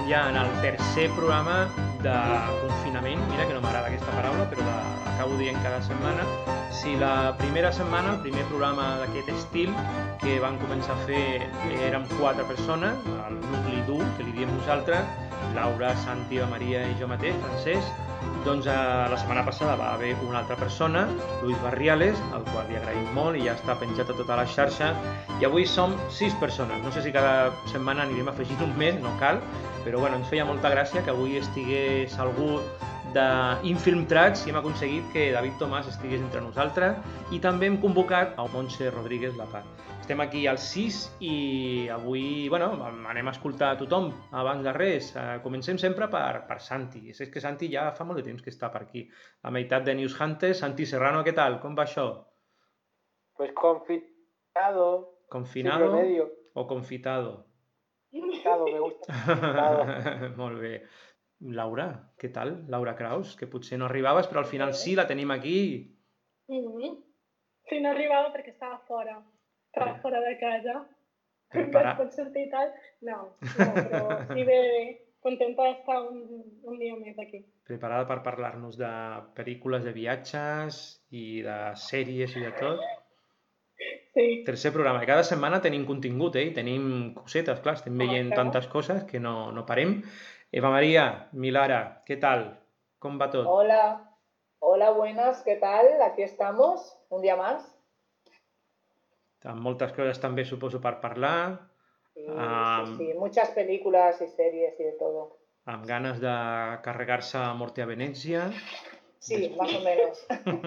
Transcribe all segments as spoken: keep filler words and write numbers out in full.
ja en el tercer programa de confinament. Mira que no m'agrada aquesta paraula, però l'acabo dient cada setmana. Si la primera setmana, el primer programa d'aquest estil que van començar a fer, érem quatre persones, el nucli dur, que li diem nosaltres, Laura, Santi, Eva Maria i jo mateix, Francesc, doncs la setmana passada va haver una altra persona, Luis Barriales, al qual li agraïm molt i ja està penjat a tota la xarxa, i avui som sis persones. No sé si cada setmana anirem afegint un més, no cal, però bueno, ens feia molta gràcia que avui estigués algú d'Infiltrats i hem aconseguit que David Tomàs estigués entre nosaltres i també hem convocat a Montse Rodríguez Lapaz. Estem aquí al sis i avui, bueno, anem a escoltar a tothom. Abans de res, eh, comencem sempre per, per Santi. És que Santi ja fa molt de temps que està per aquí. La meitat de News Hunters. Santi Serrano, què tal? Com va això? Pues confitado. ¿Confinado o confitado? Confitado, me gusta confitado. Molt bé. Laura, què tal? Laura Kraus, que potser no arribaves, però al final sí, la tenim aquí. Mm-hmm. Sí, no arribava perquè estava fora. Estava Pre... fora de casa. Prepara... Pot sortir i tal? No, no, però sí, bé, bé. Contenta d'estar un, un dia més aquí. Preparada per parlar-nos de pel·lícules de viatges i de sèries i de tot? Sí. Tercer programa. Cada setmana tenim contingut, eh? I tenim cosetes, clar, estem veient tantes coses que no, no parem. Eva María, Milara, ¿qué tal? ¿Cómo va todo? Hola, hola, buenas, ¿qué tal? Aquí estamos, un día más. Amb moltes coses també, suposo, per parlar. Sí, um, sí, sí, muchas películas y series y de todo. Amb ganes de carregar-se a Morte a Venècia. Sí, más o menos.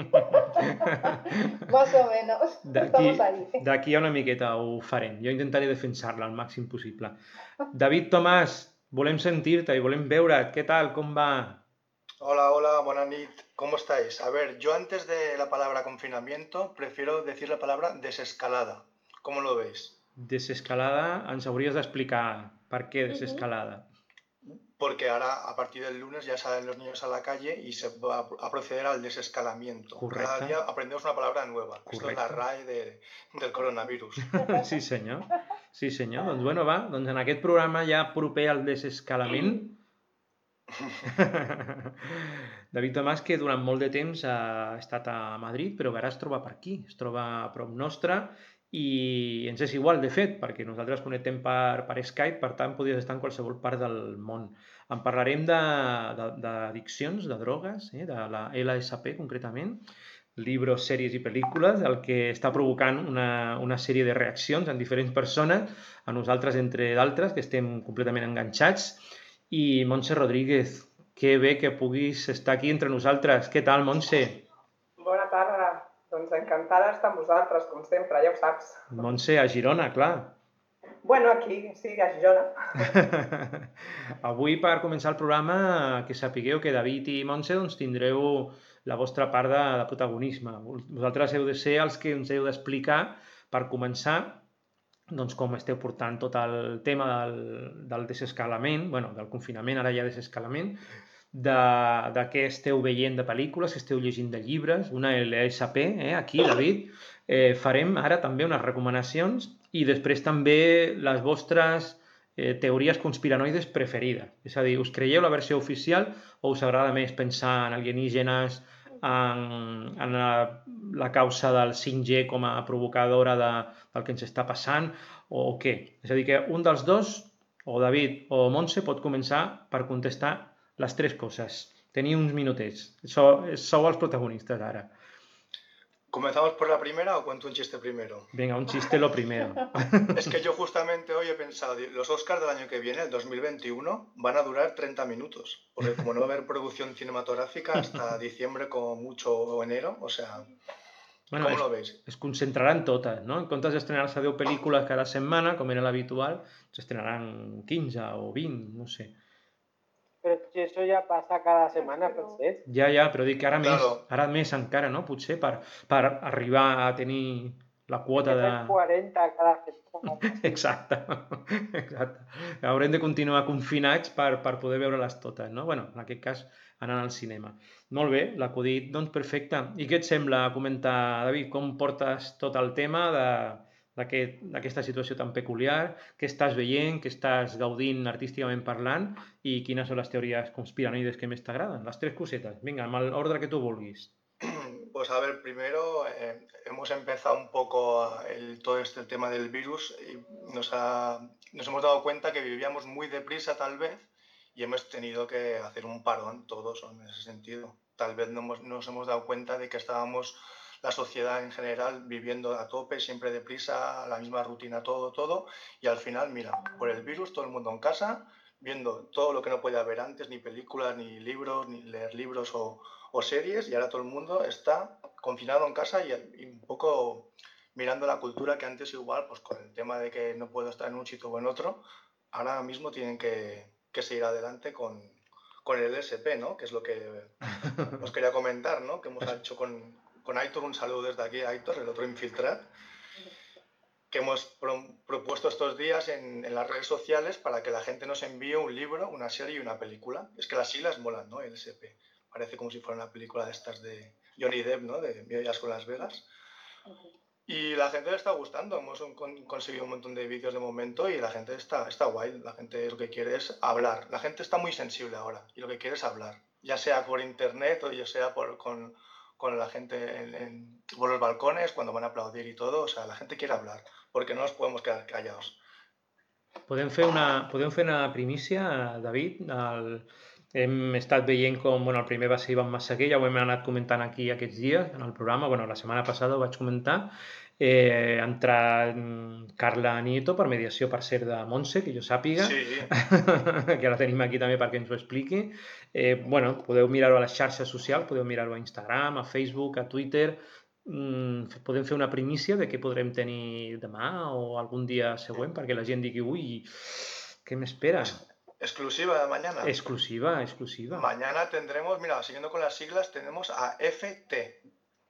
Más o menos. Estamos ahí. D'aquí a una miqueta ho farem. Jo intentaré defensar-la al màxim possible. David Tomàs, volem sentir-te i volem veure't. ¿Qué tal? ¿Cómo va? Hola, hola, buenas noches. ¿Cómo estáis? A ver, yo antes de la palabra confinamiento prefiero decir la palabra desescalada. ¿Cómo lo veis? Desescalada, ens hauries d'explicar per què desescalada. Porque ahora, a partir del lunes, ya salen los niños a la calle y se va a proceder al desescalamiento. Correcte. Cada día aprendemos una palabra nueva. Correcte. Esto es la R A E de, del coronavirus. Sí, senyor. Sí, senyor. Doncs, bueno, va, doncs en aquest programa ja proper al desescalament. David Tomàs, que durant molt de temps ha estat a Madrid, però ara es troba per aquí, es troba a prop nostre i ens és igual, de fet, perquè nosaltres connectem per, per Skype, per tant, podies estar en qualsevol part del món. En parlarem d'addiccions, de, de, de drogues, eh, de la L S P concretament, llibres, sèries i pel·lícules, el que està provocant una, una sèrie de reaccions en diferents persones, a nosaltres entre d'altres, que estem completament enganxats. I Montse Rodríguez, que bé que puguis estar aquí entre nosaltres. Què tal, Montse? Bona tarda. Doncs encantada d'estar amb vosaltres, com sempre, ja ho saps. Montse, a Girona, clar. Bueno, aquí, sí, a Girona. Avui, per començar el programa, que sapigueu que David i Montse doncs, tindreu la vostra part de, de protagonisme. Vosaltres heu de ser els que ens heu d'explicar, per començar, doncs, com esteu portant tot el tema del, del desescalament, bueno, del confinament, ara ja desescalament, de, de què esteu veient de pel·lícules, que esteu llegint de llibres, una L S P, eh, aquí, David. Eh, farem ara també unes recomanacions i després també les vostres eh, teories conspiranoides preferides. És a dir, us creieu la versió oficial o us agrada més pensar en alienígenes, en, en la, la causa del cinc G com a provocadora de, del que ens està passant o, o què? És a dir, que un dels dos, o David o Montse, pot començar per contestar les tres coses. Teniu uns minutets. Sou, sou els protagonistes ara. ¿Comenzamos por la primera o cuento un chiste primero? Venga, un chiste lo primero. Es que yo justamente hoy he pensado, los Oscars del año que viene, el dos mil veintiuno, van a durar treinta minutos. Porque como no va a haber producción cinematográfica hasta diciembre, como mucho, o enero, o sea... Bueno, com es, lo veus? Es concentraran totes, no? En comptes d'estrenar-se deu pel·lícules cada setmana, com era l'habitual, s'estrenaran quinze o vint, no sé. Però això ja passa cada setmana, Francesc. Ja, ja, però dic que ara Claro. més, ara més encara, no? Potser per, per arribar a tenir la quota de... quaranta cada setmana. Exacte, exacte. Haurem de continuar confinats per, per poder veure-les totes, no? Bueno, en aquest cas, anant al cinema. Molt bé, l'acudit, doncs perfecte. I què et sembla comentar, David, com portes tot el tema de, d'aquesta situació tan peculiar, què estàs veient, què estàs gaudint artísticament parlant i quines són les teories conspiranoides que més t'agraden. Les tres cosetes. Vinga, amb l'ordre que tu vulguis. Pues a ver, primero eh, hemos empezado un poco el, todo este tema del virus y nos, ha, nos hemos dado cuenta que vivíamos muy deprisa tal vez y hemos tenido que hacer un parón todos en ese sentido. Tal vez no hemos, nos hemos dado cuenta de que estábamos, la sociedad en general, viviendo a tope, siempre deprisa, la misma rutina, todo, todo, y al final, mira, por el virus todo el mundo en casa, viendo todo lo que no podía ver antes, ni películas, ni libros, ni leer libros o, o series, y ahora todo el mundo está confinado en casa y, y un poco mirando la cultura que antes igual, pues con el tema de que no puedo estar en un sitio o en otro, ahora mismo tienen que, que seguir adelante con, con el S P, ¿no? Que es lo que os quería comentar, ¿no? Que hemos hecho con, con Aitor, un saludo desde aquí a Aitor, el otro Infiltrat, que hemos pro, propuesto estos días en, en las redes sociales para que la gente nos envíe un libro, una serie y una película. Es que las siglas molan, ¿no? El S P. Parece como si fuera una película de estas de Johnny Depp, ¿no? De Vidas con Las Vegas. Y la gente le está gustando, hemos con, conseguido un montón de vídeos de momento y la gente está, está guay, la gente lo que quiere es hablar, la gente está muy sensible ahora y lo que quiere es hablar, ya sea por internet o ya sea por, con, con la gente en, en, por los balcones cuando van a aplaudir y todo, o sea, la gente quiere hablar, porque no nos podemos quedar callados. Podem fer una, podem fer una primícia, David, el... Hem estat veient com, bueno, el primer va ser Ivan Massaguer, ja ho hem anat comentant aquí aquests dies en el programa, bueno, la setmana passada ho vaig comentar, eh, ha entrat Carla Nieto per mediació, per cert, de Montse, que jo sàpiga, sí. que la tenim aquí també perquè ens ho expliqui. Eh, bueno, podeu mirar-ho a les xarxes socials, podeu mirar-ho a Instagram, a Facebook, a Twitter, mm, podem fer una primícia de què podrem tenir demà o algun dia següent perquè la gent digui, ui, què m'espera? Exclusiva de mañana. Exclusiva, exclusiva. Mañana tendremos, mira, siguiendo con las siglas, tenemos a F T.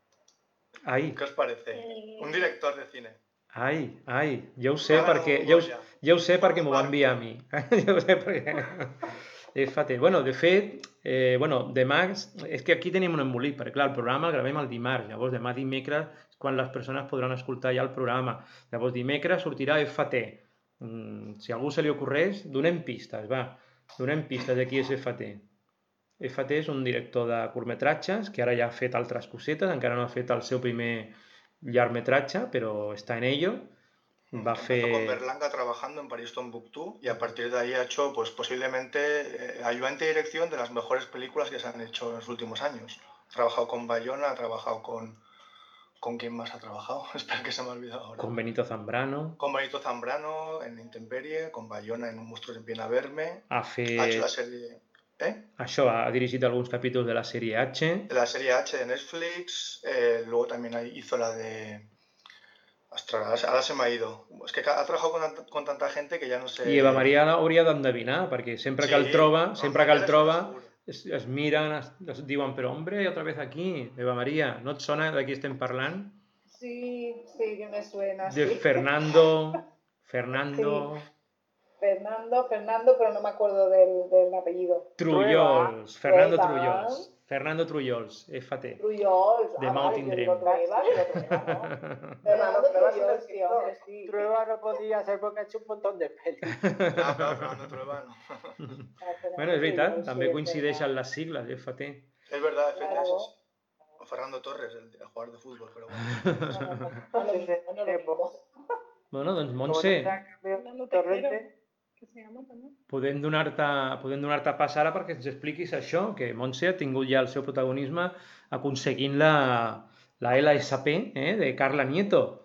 Ai. ¿Qué os parece? Eh... Un director de cine. Ai, ai, ja ho sé ah, perquè, ja ho, ja ho sé perquè m'ho va enviar a mi. Ja ho sé perquè... F T. Bueno, de fet, eh, bueno, demà, és que aquí tenim un embolic, perquè clar, el programa el gravem el dimarts, llavors demà dimecres és quan les persones podran escoltar ja el programa. Llavors dimecres sortirà F T. Mm, si a algú se li ocorreix, donem pistes, va, donem pistes de qui és F T. F T és un director de curtmetratges que ara ja ha fet altres cosetes, encara no ha fet el seu primer llargmetratge, però està en ello. Va Empezó fer... con Berlanga trabajando en Paris Tombuctú y a partir de ahí ha hecho pues posiblemente eh, ayudante de dirección de las mejores películas que se han hecho en los últimos años. Ha trabajado con Bayona, ha trabajado con... ¿Con quién más ha trabajado? Espera que se me ha olvidado ahora. Con Benito Zambrano. Con Benito Zambrano en Intemperie, con Bayona en Un monstruo viene a verme. Ha fet... Ha hecho la serie... ¿Eh? Això, ha dirigit alguns capítols de la sèrie H. De la serie H de Netflix, eh, luego también hizo la de... Ostras, ahora se me ha ido. Es que ha trabajado con, con tanta gente que ya no sé... I Eva Maria hauria d'endevinar, perquè sempre que Sí, el troba, sempre que el troba, seguro. es, es miren, es, es diuen, però hombre, otra vez aquí, Eva Maria, no et sona de qui estem parlant? Sí, sí que me suena. De sí. Fernando, Fernando... Sí. Fernando, Fernando, pero no me acuerdo del, del apellido. Trullols, Fernando Trueba. Trullols. Fernando Trullols, F T. Trullols. De ah, Mountain vale, Dream. digo, Trueba, digo, Trueba, ¿no? Fernando Trullols, sí, hombre, sí. Trueba no podía ser porque ha hecho un montón de pelis. No, però Fernando Trueba no. Bueno, és veritat, també coincideixen les sigles, F T. Es verdad, F T Claro. es o Fernando Torres, el, el jugador de fútbol, pero bueno. No, no, no, no, no, no, no. Bueno, doncs Montse, Fernando Tejero, que se llama també. podem donar-te podem donar-te pas ara perquè ens expliquis això, que Montse ha tingut ja el seu protagonisme aconseguint la, la L S P eh, de Carla Nieto.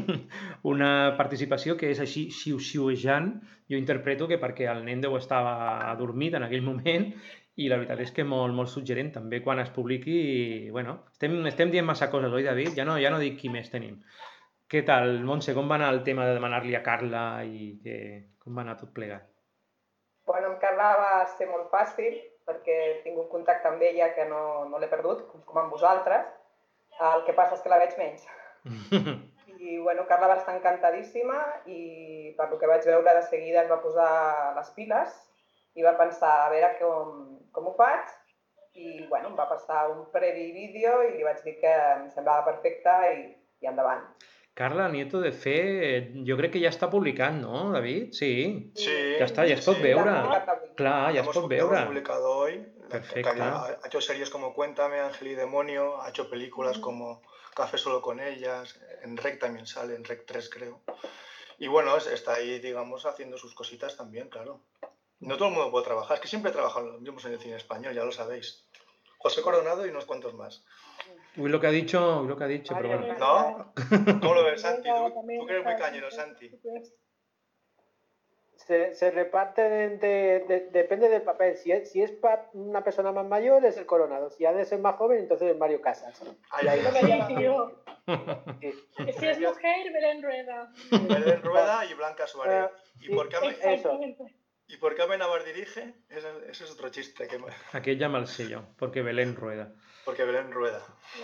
Una participació que és així xiu-xiuejant. Jo interpreto que perquè el nen deu estar adormit en aquell moment i la veritat és que molt, molt suggerent també quan es publiqui. Bueno, estem, estem dient massa coses, oi, David? Ja no, ja no dic qui més tenim. Què tal, Montse? Com va anar el tema de demanar-li a Carla i que, com va anar tot plegat? Bueno, amb Carla va ser molt fàcil perquè he tingut contacte amb ella que no, no l'he perdut, com amb vosaltres. El que passa és que la veig menys. I bueno, Carla va estar encantadíssima i per lo que vaig veure de seguida es va posar les piles i va pensar a veure com, com ho faig i bueno, em va passar un previ vídeo i li vaig dir que em semblava perfecte i, i endavant. Carla Nieto, de fet, jo crec que ja està publicat, no, David? Sí. Sí. Ja està, ja es pot sí. veure. La publicat avui. Clar, ja es Hemos, pot hemos veure. publicado hoy. Perfecte. Que ha, ha hecho series como Cuéntame, Ángel y Demonio, ha hecho películas como Café solo con ellas, en Rec también sale, en Rec tres creo. Y bueno, es- está ahí, digamos, haciendo sus cositas también, claro. No todo el mundo puede trabajar, es que siempre he trabajado los mismos en el cine español, ya lo sabéis. José Coronado y unos cuantos más. Uy, lo que ha dicho, uy, lo que ha dicho, pero Mario bueno. ¿No? ¿Cómo lo ves, Santi? Venga, Tú, también tú que eres muy está- cañero, Santi. Se, se reparten entre, de- depende del papel. Si es, si es para una persona más mayor, es el Coronado. Si ha de ser más joven, entonces es Mario Casas. Ay, Y ahí- No me llama, tío. sí. Y si es mujer, Belén Rueda. Belén Rueda y Blanca Suárez. ¿Y sí. por qué Amen, Eso. Exactamente. ¿y por qué Amenábar dirige? Ese, ese es otro chiste, que, me- Aquell ja me'l sé jo, perquè Belén rueda. porque Belén Rueda.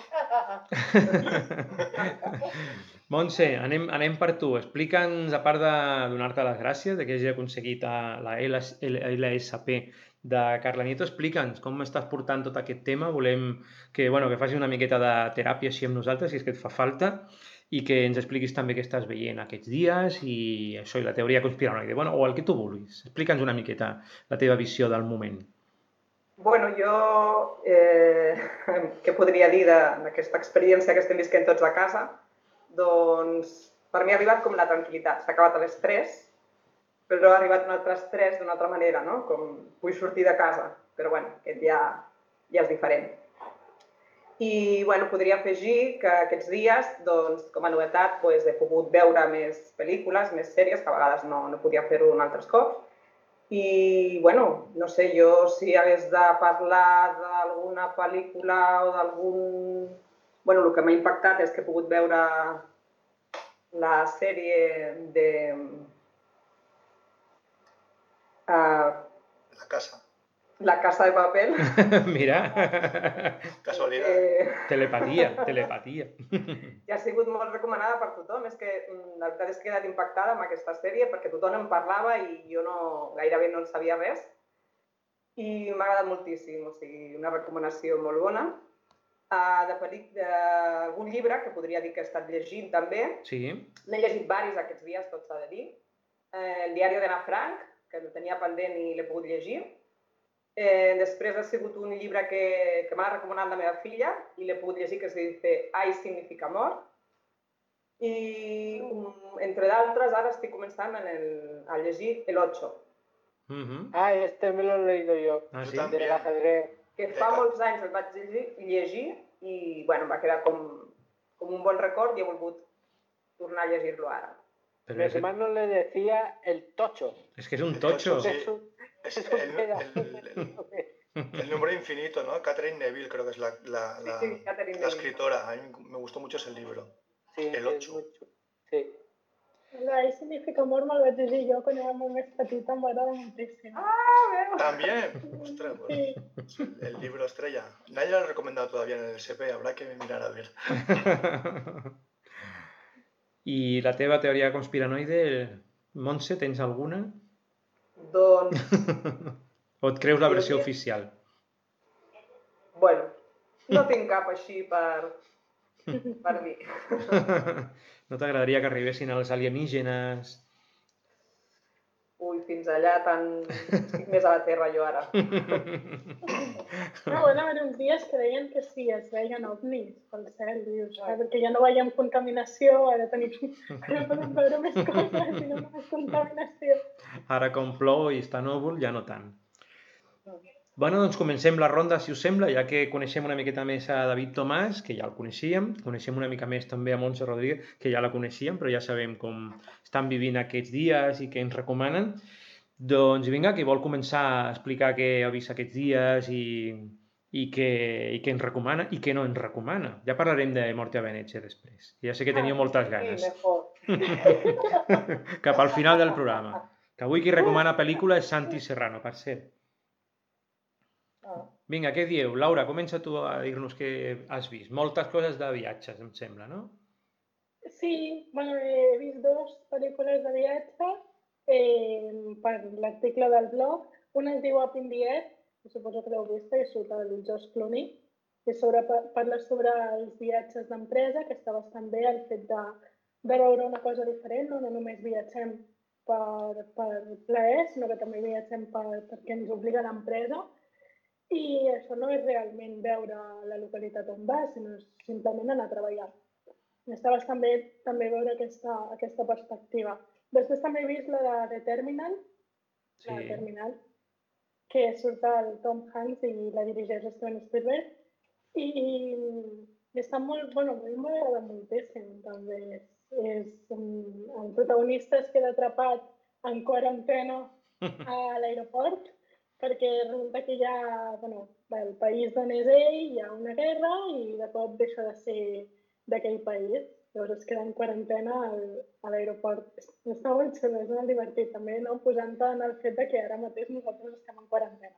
Montse, anem, anem per tu. Explica'ns, a part de donar-te les gràcies de que hagi aconseguit eh, la L S P de Carla Nieto, explica'ns com estàs portant tot aquest tema. Volem que, bueno, que facis una miqueta de teràpia així amb nosaltres, si és que et fa falta, i que ens expliquis també què estàs veient aquests dies i això, i la teoria conspiranoide, bueno, o el que tu vulguis. Explica'ns una miqueta la teva visió del moment. Bueno, jo eh, què podria dir de- d'aquesta experiència que estem visquent tots a casa? Doncs per mi ha arribat com la tranquil·litat. S'ha acabat l'estrès, però ha arribat un altre estrès d'una altra manera, no? Com vull sortir de casa, però bueno, aquest ja, ja és diferent. I bueno, podria afegir que aquests dies, doncs, com a novetat, doncs, he pogut veure més pel·lícules, més sèries, que a vegades no, no podia fer-ho en altres cops. I, bueno, no sé, jo si hagués de parlar d'alguna pel·lícula o d'algun... Bueno, el que m'ha impactat és que he pogut veure la sèrie de... Uh, La casa. La Casa de Papel. Mira, Casualidad. Eh, telepatia, telepatia. I ha sigut molt recomanada per tothom. És que mm, la veritat és que he quedat impactada amb aquesta sèrie perquè tothom en parlava i jo no, gairebé no en sabia res. I m'ha agradat moltíssim, o sigui, una recomanació molt bona. Uh, de pel·lic, d'algun llibre que podria dir que he estat llegint també. Sí, N'he llegit diversos aquests dies, tot s'ha de dir. Eh, el diari d'Anna Frank, que el tenia pendent i l'he pogut llegir. Eh, després ha sigut un llibre que, que m'ha recomanat la meva filla i l'he pogut llegir, que es diu Ai significa amor. I, um, entre d'altres, ara estic començant en el, a llegir El Ocho, mhm. Ah, este me lo he leído yo. Ah, Yo sí? también. Del ajedrez. que fa molts anys el vaig llegir, llegir i bueno, em va quedar com, com un bon record i he volgut tornar a llegir-lo ara. Pero Mi es, hermano le decía el tocho. es que es un El tocho. tocho, sí. Es un- Es es un el, pedazo el- de- el- el número infinito, ¿no? Catherine Neville creo que es la, la, Sí, la, sí, Catherine la Neville. escritora. A mí me gustó mucho ese libro. Sí, El es ocho. muy chulo. Sí. Ahí significa amor, me'l vaig llegir jo quan era molt més petita, m'agrada moltíssim. También. Ostras, pues, Sí, el libro estrella. Nadie lo ha recomendado todavía en el S P, habrá que mirar a ver. I la teva teoria conspiranoide, Montse, tens alguna? Doncs, O et creus la versió Teoria? oficial? bueno, no tinc cap així per, per dir. No t'agradaria que arribessin els alienígenes? Ui, fins allà tan... estic més a la terra jo ara. no, van haver uns dies que deien que sí, es veien ovnis pel cel, dius, ah, perquè ja no veiem contaminació, ara tenim... ara podem veure més coses i no més contaminació. Ara com plou i està núvol, ja no tant. Bueno, doncs comencem la ronda, si us sembla, ja que coneixem una miqueta més a David Tomàs, que ja el coneixíem, coneixem una mica més també a Montse Rodríguez, que ja la coneixíem, però ja sabem com estan vivint aquests dies i què ens recomanen. Doncs vinga, qui vol començar a explicar què ha vist aquests dies i, i, què, i què ens recomana i què no ens recomana. Ja parlarem de Morte a Venècia després. Ja sé que teniu moltes Sí, ganes. mejor. Cap al final del programa. Que avui qui recomana pel·lícula és Santi Serrano, per cert. Ah. Vinga, què dieu? Laura, comença tu a dir-nos què has vist. Moltes coses de viatges, em sembla, no? Sí, bueno, he vist dos pel·lícules de viatge eh, per l'article del blog. Una es diu Up in the Air, que suposo que l'heu vist, que surt el George Clooney, que sobre, parla sobre els viatges d'empresa, que està bastant bé el fet de de veure una cosa diferent, no, no només viatgem per, per plaer, sinó que també viatgem per, perquè ens obliga l'empresa. I això no és realment veure la localitat on vas, sinó simplement anar a treballar. Està bastant bé també veure aquesta, aquesta perspectiva. Després també he vist la de The Terminal, sí. la de Terminal, que surt el Tom Hanks i la dirigeix Steven Spielberg. I, i està molt, bueno, a mi m'agrada moltíssim també. És, un, el protagonista es queda atrapat en quarantena a l'aeroport perquè resulta que hi ha, bueno, el país d'on és ell, hi ha una guerra i de cop deixa de ser d'aquell país. Llavors es queda en quarantena a l'aeroport. Està molt xulo, és molt divertit també, no? Posant-te en el fet que ara mateix nosaltres estem en quarantena.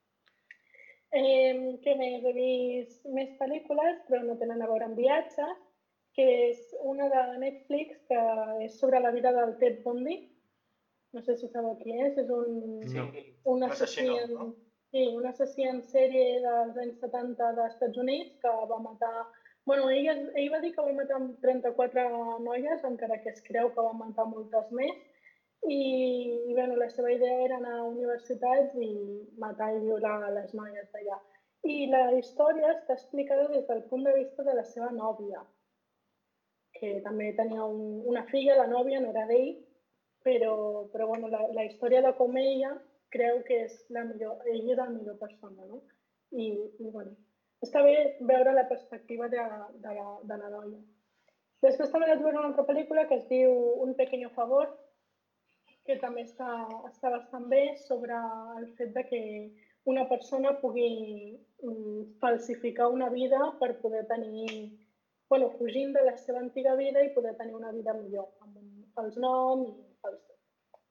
Eh, què més? He vist més pel·lícules, però no tenen a veure amb viatges, que és una de Netflix que és sobre la vida del Ted Bundy. No sé si sabeu qui és, és un, no. un assassí en, no? sí, un assassí en sèrie dels anys setanta dels Estats Units que va matar... Bueno, ell, ell va dir que va matar trenta-quatre noies, encara que es creu que va matar moltes més. I, i bueno, la seva idea era anar a universitats i matar i violar les noies d'allà. I la història està explicada des del punt de vista de la seva nòvia, que també tenia un, una filla, la nòvia no era d'ell, però, però bueno, la, la història de com ella creu que és la millor, ell és la millor persona, no? I, i bueno, està bé veure la perspectiva de, de, la, de la noia. Després també vaig veure una altra pel·lícula que es diu Un pequeño favor, que també està, està bastant bé sobre el fet de que una persona pugui mm, falsificar una vida per poder tenir, bueno, fugint de la seva antiga vida i poder tenir una vida millor, amb un fals nom i fals tot.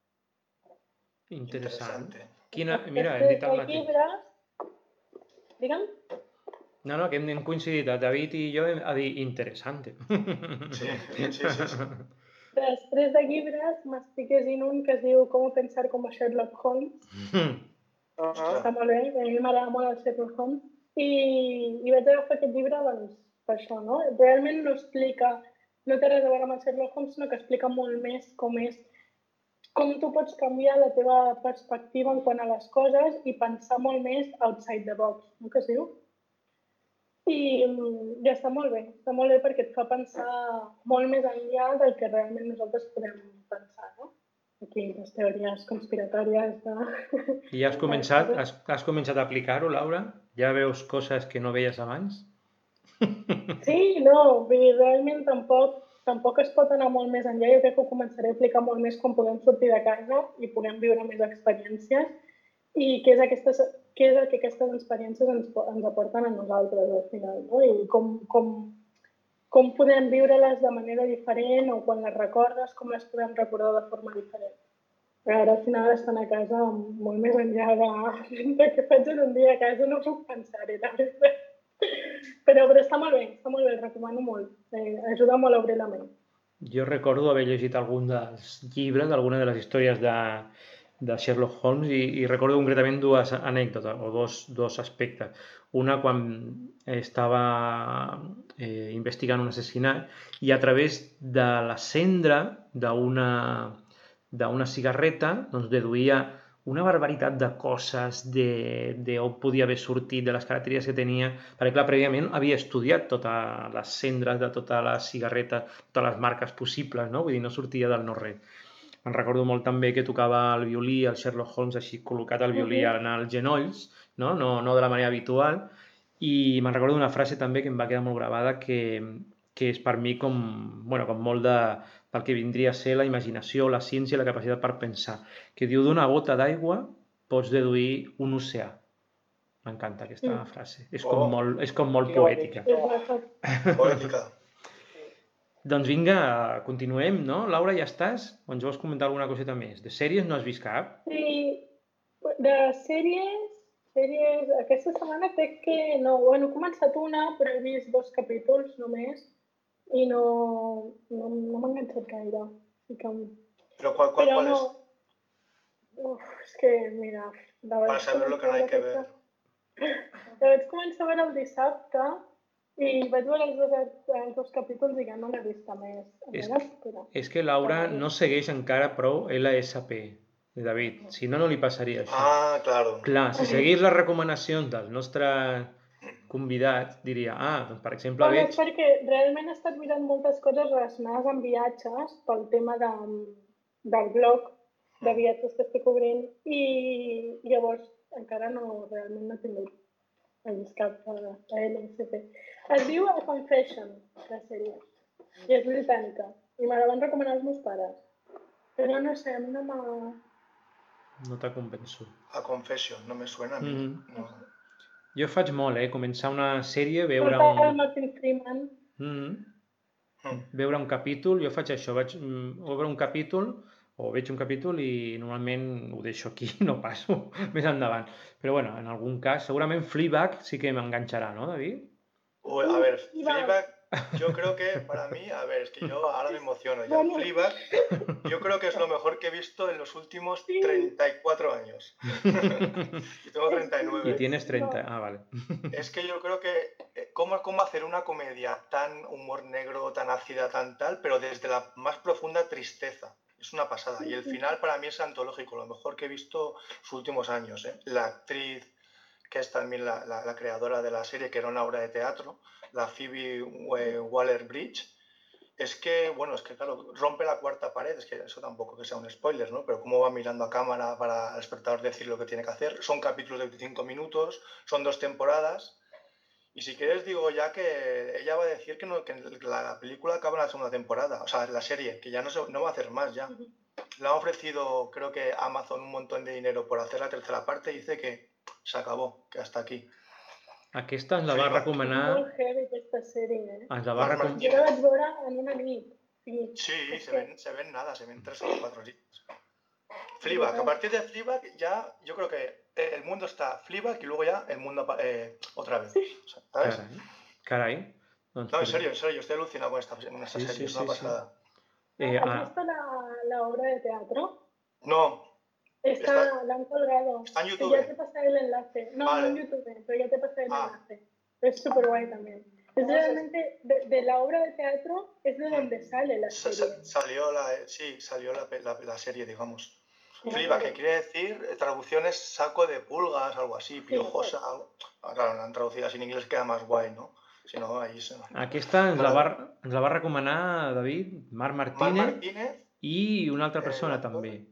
Interessant. Quina... Mira, hem dit el mateix. Llibres... Digue'm? No, no, que hem coincidit, David i jo, a dir interessant. Sí, sí, sí. sí. Després de llibres m'estic llegint un que es diu Com pensar com a Sherlock Holmes. Uh-huh. Està molt bé, a mi m'agrada molt el Sherlock Holmes. I, i vaig agafar aquest llibre doncs, per això, no? Realment no explica, no té res a veure amb el Sherlock Holmes, sinó que explica molt més com és, com tu pots canviar la teva perspectiva en quant a les coses i pensar molt més outside the box, no que es diu? I ja està molt bé, està molt bé perquè et fa pensar molt més enllà del que realment nosaltres podem pensar, no? Aquí les teories conspiratòries de... I has començat, has, has començat a aplicar-ho, Laura? Ja veus coses que no veies abans? Sí, no, realment tampoc, tampoc es pot anar molt més enllà. Jo crec que ho començaré a aplicar molt més quan podem sortir de casa i podem viure més experiències i què és, aquestes, què és el que aquestes experiències ens, ens aporten a nosaltres al final, no? I com, com, com podem viure-les de manera diferent o quan les recordes, com les podem recordar de forma diferent. Ara al final estan a casa molt més enllà de, de què faig en un dia a casa, no puc pensar-hi, la veritat. Però, però està molt bé, està molt bé, el recomano molt. Eh, ajuda molt a obrir la ment. Jo recordo haver llegit algun dels llibres, alguna de les històries de, de Sherlock Holmes i, i recordo concretament dues anècdotes o dos, dos aspectes. Una quan estava eh, investigant un assassinat i a través de la cendra d'una d'una cigarreta doncs deduïa una barbaritat de coses, de, de on podia haver sortit, de les característiques que tenia, perquè clar, prèviament havia estudiat totes les cendres de totes les cigarretes, totes les marques possibles, no? Vull dir, no sortia del no-res. Me'n recordo molt també que tocava el violí, el Sherlock Holmes així col·locat el violí en els genolls, no? No, no de la manera habitual, i me'n recordo una frase també que em va quedar molt gravada que, que és per mi com, bueno, com molt de, pel que vindria a ser la imaginació, la ciència i la capacitat per pensar, que diu d'una gota d'aigua pots deduir un oceà. M'encanta aquesta mm. frase, és com, oh. molt, és com molt poètica. Poètica. Doncs vinga, continuem, no? Laura, ja estàs? O ens vols comentar alguna coseta més? De sèries no has vist cap? Sí, de sèries, sèries... Aquesta setmana crec que no. Bueno, he començat una, però he vist dos capítols només i no, no, no m'ha enganxat gaire. Així que... Però qual, qual, però qual no... és? Uf, és que, mira... Para saber lo que no hay que ver. La vaig començar a veure el dissabte I vaig veure els dos, els dos capítols i ja no l'he vista més. És, Però... és que Laura no segueix encara prou L S P, David. Si no, no li passaria això. Ah, claro. Clar, si seguís les recomanacions dels nostres convidats, diria, ah, doncs per exemple Bueno, veig... és perquè realment he estat mirant moltes coses relacionades amb viatges pel tema de, del blog de viatges que estic obrint i llavors encara no, realment no he tingut he vist cap a L S P. Es diu A Confession, la sèrie, i és britànica, i me la van recomanar els meus pares. Però no sé, a mi no m'ha... No t'ha convençut. A Confession, no me suena a mi. Mm. No. Jo faig molt, eh? Començar una sèrie, veure Porta el un... Martin Freeman. Mm. Mm. Veure un capítol, jo faig això, vaig mm, obre un capítol o veig un capítol i normalment ho deixo aquí, no passo més endavant. Però bueno, en algun cas, segurament Fleabag sí que m'enganxarà, ¿no, David? Uy, a ver, Y va. Fleabag, yo creo que para mí, a ver, es que yo ahora me emociono ya. Bueno. Fleabag, yo creo que es lo mejor que he visto en los últimos treinta y cuatro años. Yo tengo treinta y nueve. Y tienes treinta, ah, vale. Es que yo creo que, eh, ¿cómo, cómo hacer una comedia tan humor negro, tan ácida, tan tal, pero desde la más profunda tristeza? Es una pasada. Y el final para mí es antológico, lo mejor que he visto los últimos años, ¿eh? La actriz, que es también la, la, la creadora de la serie, que era una obra de teatro, la Phoebe eh, Waller-Bridge, es que, bueno, es que claro, rompe la cuarta pared, es que eso tampoco que sea un spoiler, ¿no? Pero cómo va mirando a cámara para al espectador decir lo que tiene que hacer. Son capítulos de veinticinco minutos, son dos temporadas. Y si quieres digo ya que ella va a decir que, no, que la película acaba en la segunda temporada, o sea, la serie, que ya no, se, no va a hacer más ya. Le han ofrecido, creo que Amazon, un montón de dinero por hacer la tercera parte y dice que se acabó, que hasta aquí. Aquesta ens la va recomanar... Molt heavy aquesta sèrie, eh? Ens la va Marc recomanar... Jo la vaig veure en una nit. Sí, Sí, es se que- ven, se ven nada, se ven tres o cuatro días. Fleabag, a partir de Fleabag ya, yo creo que el mundo está Fleabag y luego ya el mundo eh, otra vez, o sea, ¿sabes? Carai, carai. Doncs, No, en per- serio, en serio, yo estoy alucinado con esta, con esta Sí, serie, sí, es una sí, sí. pasada. Eh, ¿Has ah, visto la, la obra de teatro? No, Está, Está- la han colgado. está en Que YouTube. ya te pasé el enlace. No, Vale. no en YouTube, pero ya te pasé el Ah. enlace. Es súper guay también. Es realmente, de, de la obra de teatro es de donde sale la sa- serie. sa- salió la, sí, salió la, pe- la, la serie, digamos. Mira, Fleabag, mira. que quiere decir, eh, traducción es saco de pulgas, algo así, piojosa, algo. Ah, claro, la han traducido así en inglés, queda más guay, ¿no? Si no, ahí se... aquesta ens la, va, ens la va recomanar, David, Marc Marc Martínez Martínez, i una altra eh, persona l'actor, també.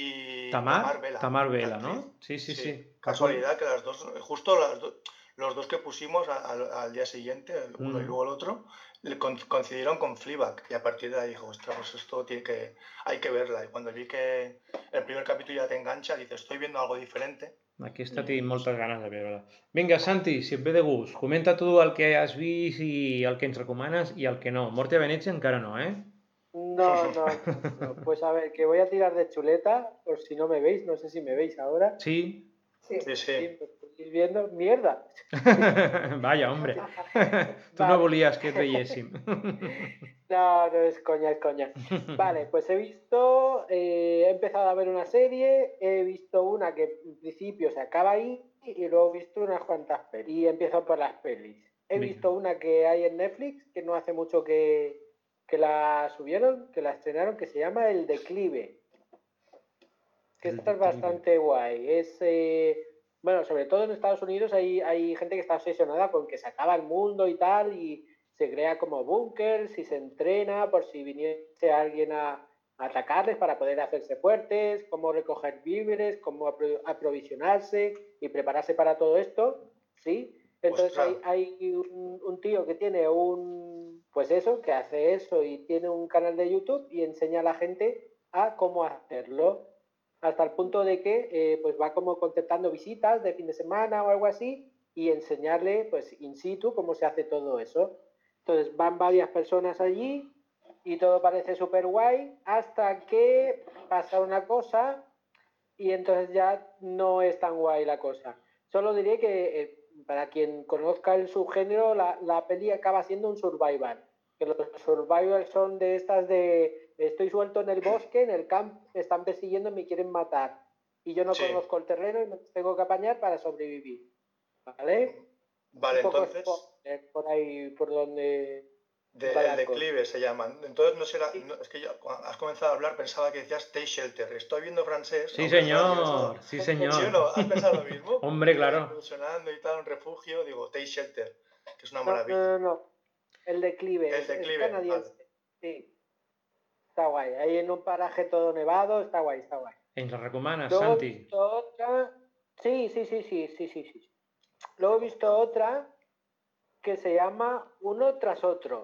y Tamar, Vela. Tamar la Vela, actriz. ¿no? Sí, sí, sí. Casualidad que las dos, justo las do- los dos que pusimos a- al, al día siguiente, el uno y Mm. luego el otro, le con- coincidieron con Fleabag. Y a partir de ahí dijo, ostras, pues esto tiene que, hay que verla. Y cuando vi que el primer capítulo ya te engancha, dices, estoy viendo algo diferente. Aquesta tinc moltes ganes de veure-la. Vinga, Santi, si et ve de gust, comenta tu el que has vist i el que ens recomanes i el que no. Morte a Venècia encara no, eh? No, no, no. Pues a ver, que voy a tirar de chuleta, por si no me veis, no sé si me veis ahora. Sí? Sí. Sí, Sí, sí. pues estáis viendo, mierda. Vaya, hombre. Tu no Vale. volies que et veiéssim. No, no es coña, es coña. Vale, pues he visto, eh, he empezado a ver una serie, he visto una que en principio se acaba ahí y luego he visto unas cuantas pelis. Y empiezo por las pelis. He Venga. visto una que hay en Netflix, que no hace mucho que, que la subieron, que la estrenaron, que se llama El Declive. Que El esta es Declive. bastante guay. Es, eh, bueno, sobre todo en Estados Unidos hay, hay gente que está obsesionada con que se acaba el mundo y tal, y se crea como búnkers y se entrena por si viniese alguien a, a atacarles para poder hacerse fuertes, cómo recoger víveres, cómo apro- aprovisionarse y prepararse para todo esto, ¿sí? Entonces hay, Ostras. hay un, un tío que tiene un, pues eso, que hace eso y tiene un canal de YouTube y enseña a la gente a cómo hacerlo, hasta el punto de que eh, pues va como concertando visitas de fin de semana o algo así y enseñarle pues in situ cómo se hace todo eso. Entonces van varias personas allí y todo parece súper guay hasta que pasa una cosa y entonces ya no es tan guay la cosa. Solo diré que eh, para quien conozca el subgénero, la, la peli acaba siendo un survival. Que los survivals son de estas de estoy suelto en el bosque, en el camp, me están persiguiendo y me quieren matar. Y yo no Sí. conozco el terreno y me tengo que apañar para sobrevivir. ¿Vale? Vale, Un poco entonces, spo- eh, por ahí, por donde... De, el declive se llaman. Entonces no será, no, es que yo cuando has comenzado a hablar pensaba que decías Tay Shelter. Estoy viendo francés. Sí, señor, sí, señor. ¿Sí o no? ¿Has pensado lo mismo? Hombre, claro. Sonando y tal, un refugio, digo, Tay Shelter, que es una no, maravilla. No, no, no. El declive. El declive. Es canadiense. Vale. Sí. Está guay. Ahí en un paraje todo nevado, está guay, está guay. ¿En la recomanas, Luego Santi? He visto otra... Sí, sí, sí, sí, sí, sí, sí. Luego he visto otra que se llama Uno tras otro.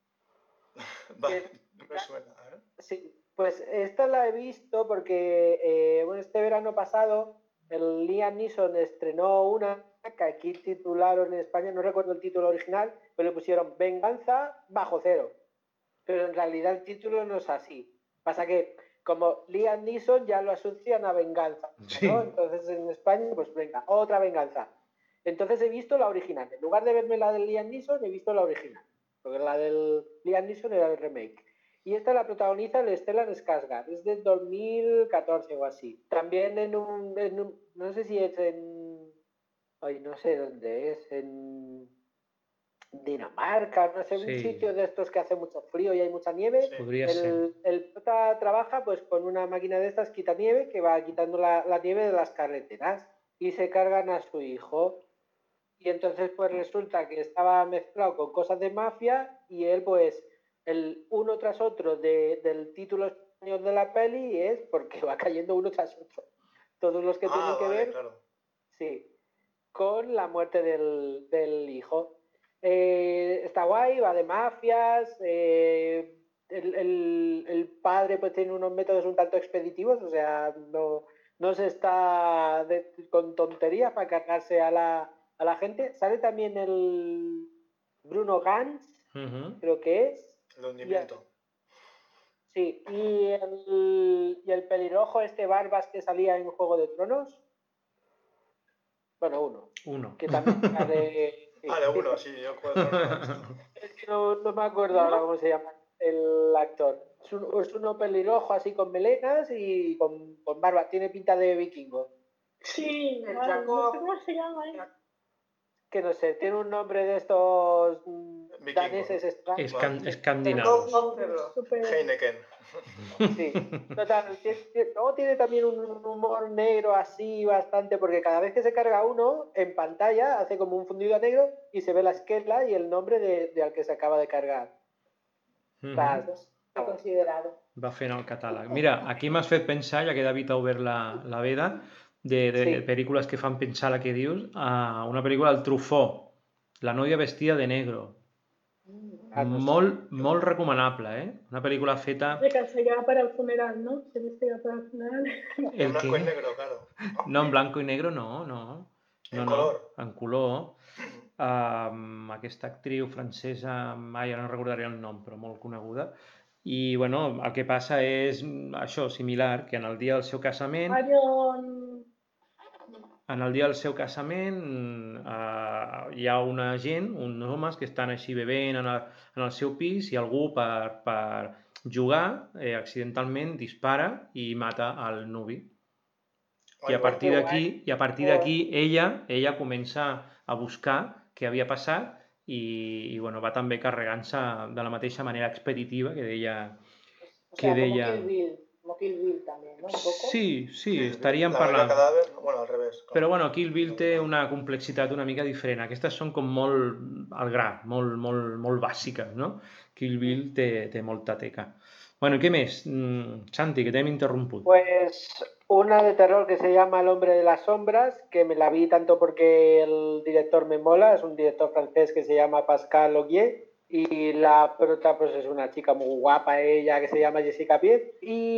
Vale, no me suena, ¿eh? Sí, pues esta la he visto porque eh, bueno, este verano pasado el Liam Neeson estrenó una que aquí titularon en España, no recuerdo el título original, pero le pusieron Venganza bajo cero. Pero en realidad el título no es así. Pasa que como Liam Neeson ya lo asocian a venganza, ¿no? Sí. Entonces en España, pues venga, otra venganza. Entonces he visto la original. En lugar de verme la del Liam Neeson, he visto la original. Porque la del Liam Neeson era el remake. Y esta la protagoniza el Stellan Skarsgård. Es de dos mil catorce o así. También en un, en un... No sé si es en... Ay, no sé dónde es. En... Dinamarca, no sé, sí. Un sitio de estos que hace mucho frío y hay mucha nieve. Sí. Podría el, ser. El prota trabaja pues con una máquina de estas quita nieve que va quitando la, la nieve de las carreteras y se cargan a su hijo. Y entonces pues resulta que estaba mezclado con cosas de mafia y él pues el uno tras otro de, del título español de la peli es porque va cayendo uno tras otro. Todos los que ah, tienen que vale, ver, claro. Sí, con la muerte del, del hijo. Eh, está guay, va de mafias, eh, el, el, el padre pues tiene unos métodos un tanto expeditivos, o sea, no, no se está de, con tonterías para cargarse a la, a la gente. Sale también el Bruno Gantz, uh-huh. creo que es. El hundimiento. Y, sí, y el, y el pelirrojo este Barbas que salía en Juego de Tronos. Bueno, uno. Uno. Que también sale... Sí. Vale, uno, sí, yo puedo. Es que no, no me acuerdo ahora cómo se llama el actor. Es, un, es uno pelirrojo así con melenas y con, con barba. Tiene pinta de vikingo. Sí, el vale, Jacob... no sé cómo se llama, ¿eh? Que no sé, tiene un nombre de estos Vikingo. daneses extraños. Escan escandinavos. Heineken. Sí, total. Luego tiene también un humor negro así bastante, porque cada vez que se carga uno, en pantalla hace como un fundido a negro y se ve la esquela y el nombre de, de al que se acaba de cargar. Uh-huh. Vas, He considerado. Va fent el catàleg. Mira, aquí m'has fet pensar, ja que David ha obert la, la veda, de, de sí. pel·lícules que fan pensar la que dius, a una pel·lícula del Truffaut, La novia vestida de negro. Ah, no sé. Molt, molt recomanable, eh? Una pel·lícula feta... De que se lleva para el funeral, ¿no? Se vestía para el funeral. El en blanco y negro, claro. No, en blanco i negro no, no. En no, color. No, en color. Um, aquesta actriu francesa, mai no recordaré el nom, però molt coneguda. I, bueno, el que passa és això, similar, que en el dia del seu casament... Marion... En el dia del seu casament eh, hi ha una gent, uns homes que estan així bevent en el, en el seu pis i algú per, per jugar eh, accidentalment dispara i mata el nuvi. I a partir d'aquí i a partir d'aquí ella, ella comença a buscar què havia passat i, i bueno, va també carregant-se de la mateixa manera expeditiva que deia... O sea, que deia... como Kill Bill. Como Kill Bill también, ¿no? Un poco. Sí, sí, estaríem la parlant. La cadàver, bueno, al revés. Com... Però bueno, Kill Bill té una complexitat una mica diferent. Aquestes són com molt al gra, molt, molt, molt bàsiques, no? Kill Bill té, té molta teca. Bueno, ¿qué més? Mm, Santi, que t'hem interromput. Pues una de terror que se llama El hombre de las sombras, que me la vi tanto porque el director me mola, es un director francés que se llama Pascal Augier. Y la prota pues es una chica muy guapa ella que se llama Jessica Biel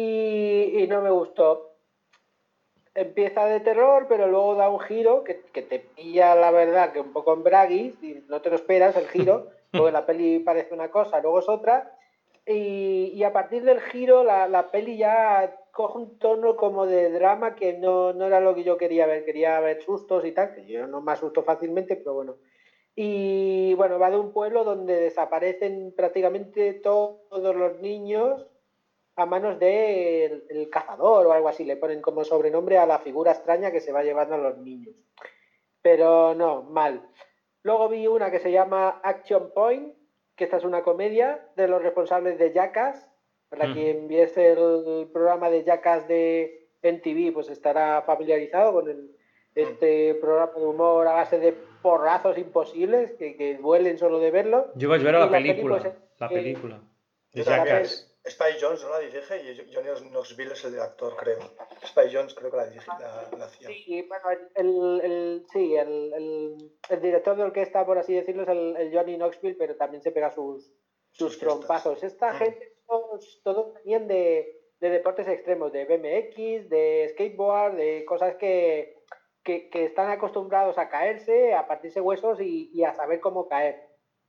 y, y no me gustó. Empieza de terror pero luego da un giro que, que te pilla la verdad que un poco en braguis y no te lo esperas el giro, porque la peli parece una cosa, luego es otra y, y a partir del giro la, la peli ya coge un tono como de drama que no, no era lo que yo quería ver, quería ver sustos y tal, que yo no me asusto fácilmente pero bueno. Y bueno, va de un pueblo donde desaparecen prácticamente todos los niños a manos del de cazador o algo así. Le ponen como sobrenombre a la figura extraña que se va llevando a los niños. Pero no, mal. Luego vi una que se llama Action Point, que esta es una comedia de los responsables de Jackass. Para Mm. quien viese el programa de Jackass de M T V, pues estará familiarizado con el, este programa de humor a base de porrazos imposibles que, que duelen solo de verlo. Jo vaig veure la Y la pel·lícula, peli, pues, la eh, pel·lícula. De Yo también. Jackass. Spike Jonze no la dirige y Johnny Knoxville es el director, creo. Spike Jonze creo que la, dirige, la, la hacía. Sí, bueno, el, el, sí, el, el, el director de orquesta, por así decirlo, es el, el Johnny Knoxville, pero también se pega sus, sus, Sus trompazos. fiestas. Esta Mm. gente, todos, todos venían de, de deportes extremos, de B M X, de skateboard, de cosas que, que, que están acostumbrados a caerse, a partirse huesos y, y a saber cómo caer.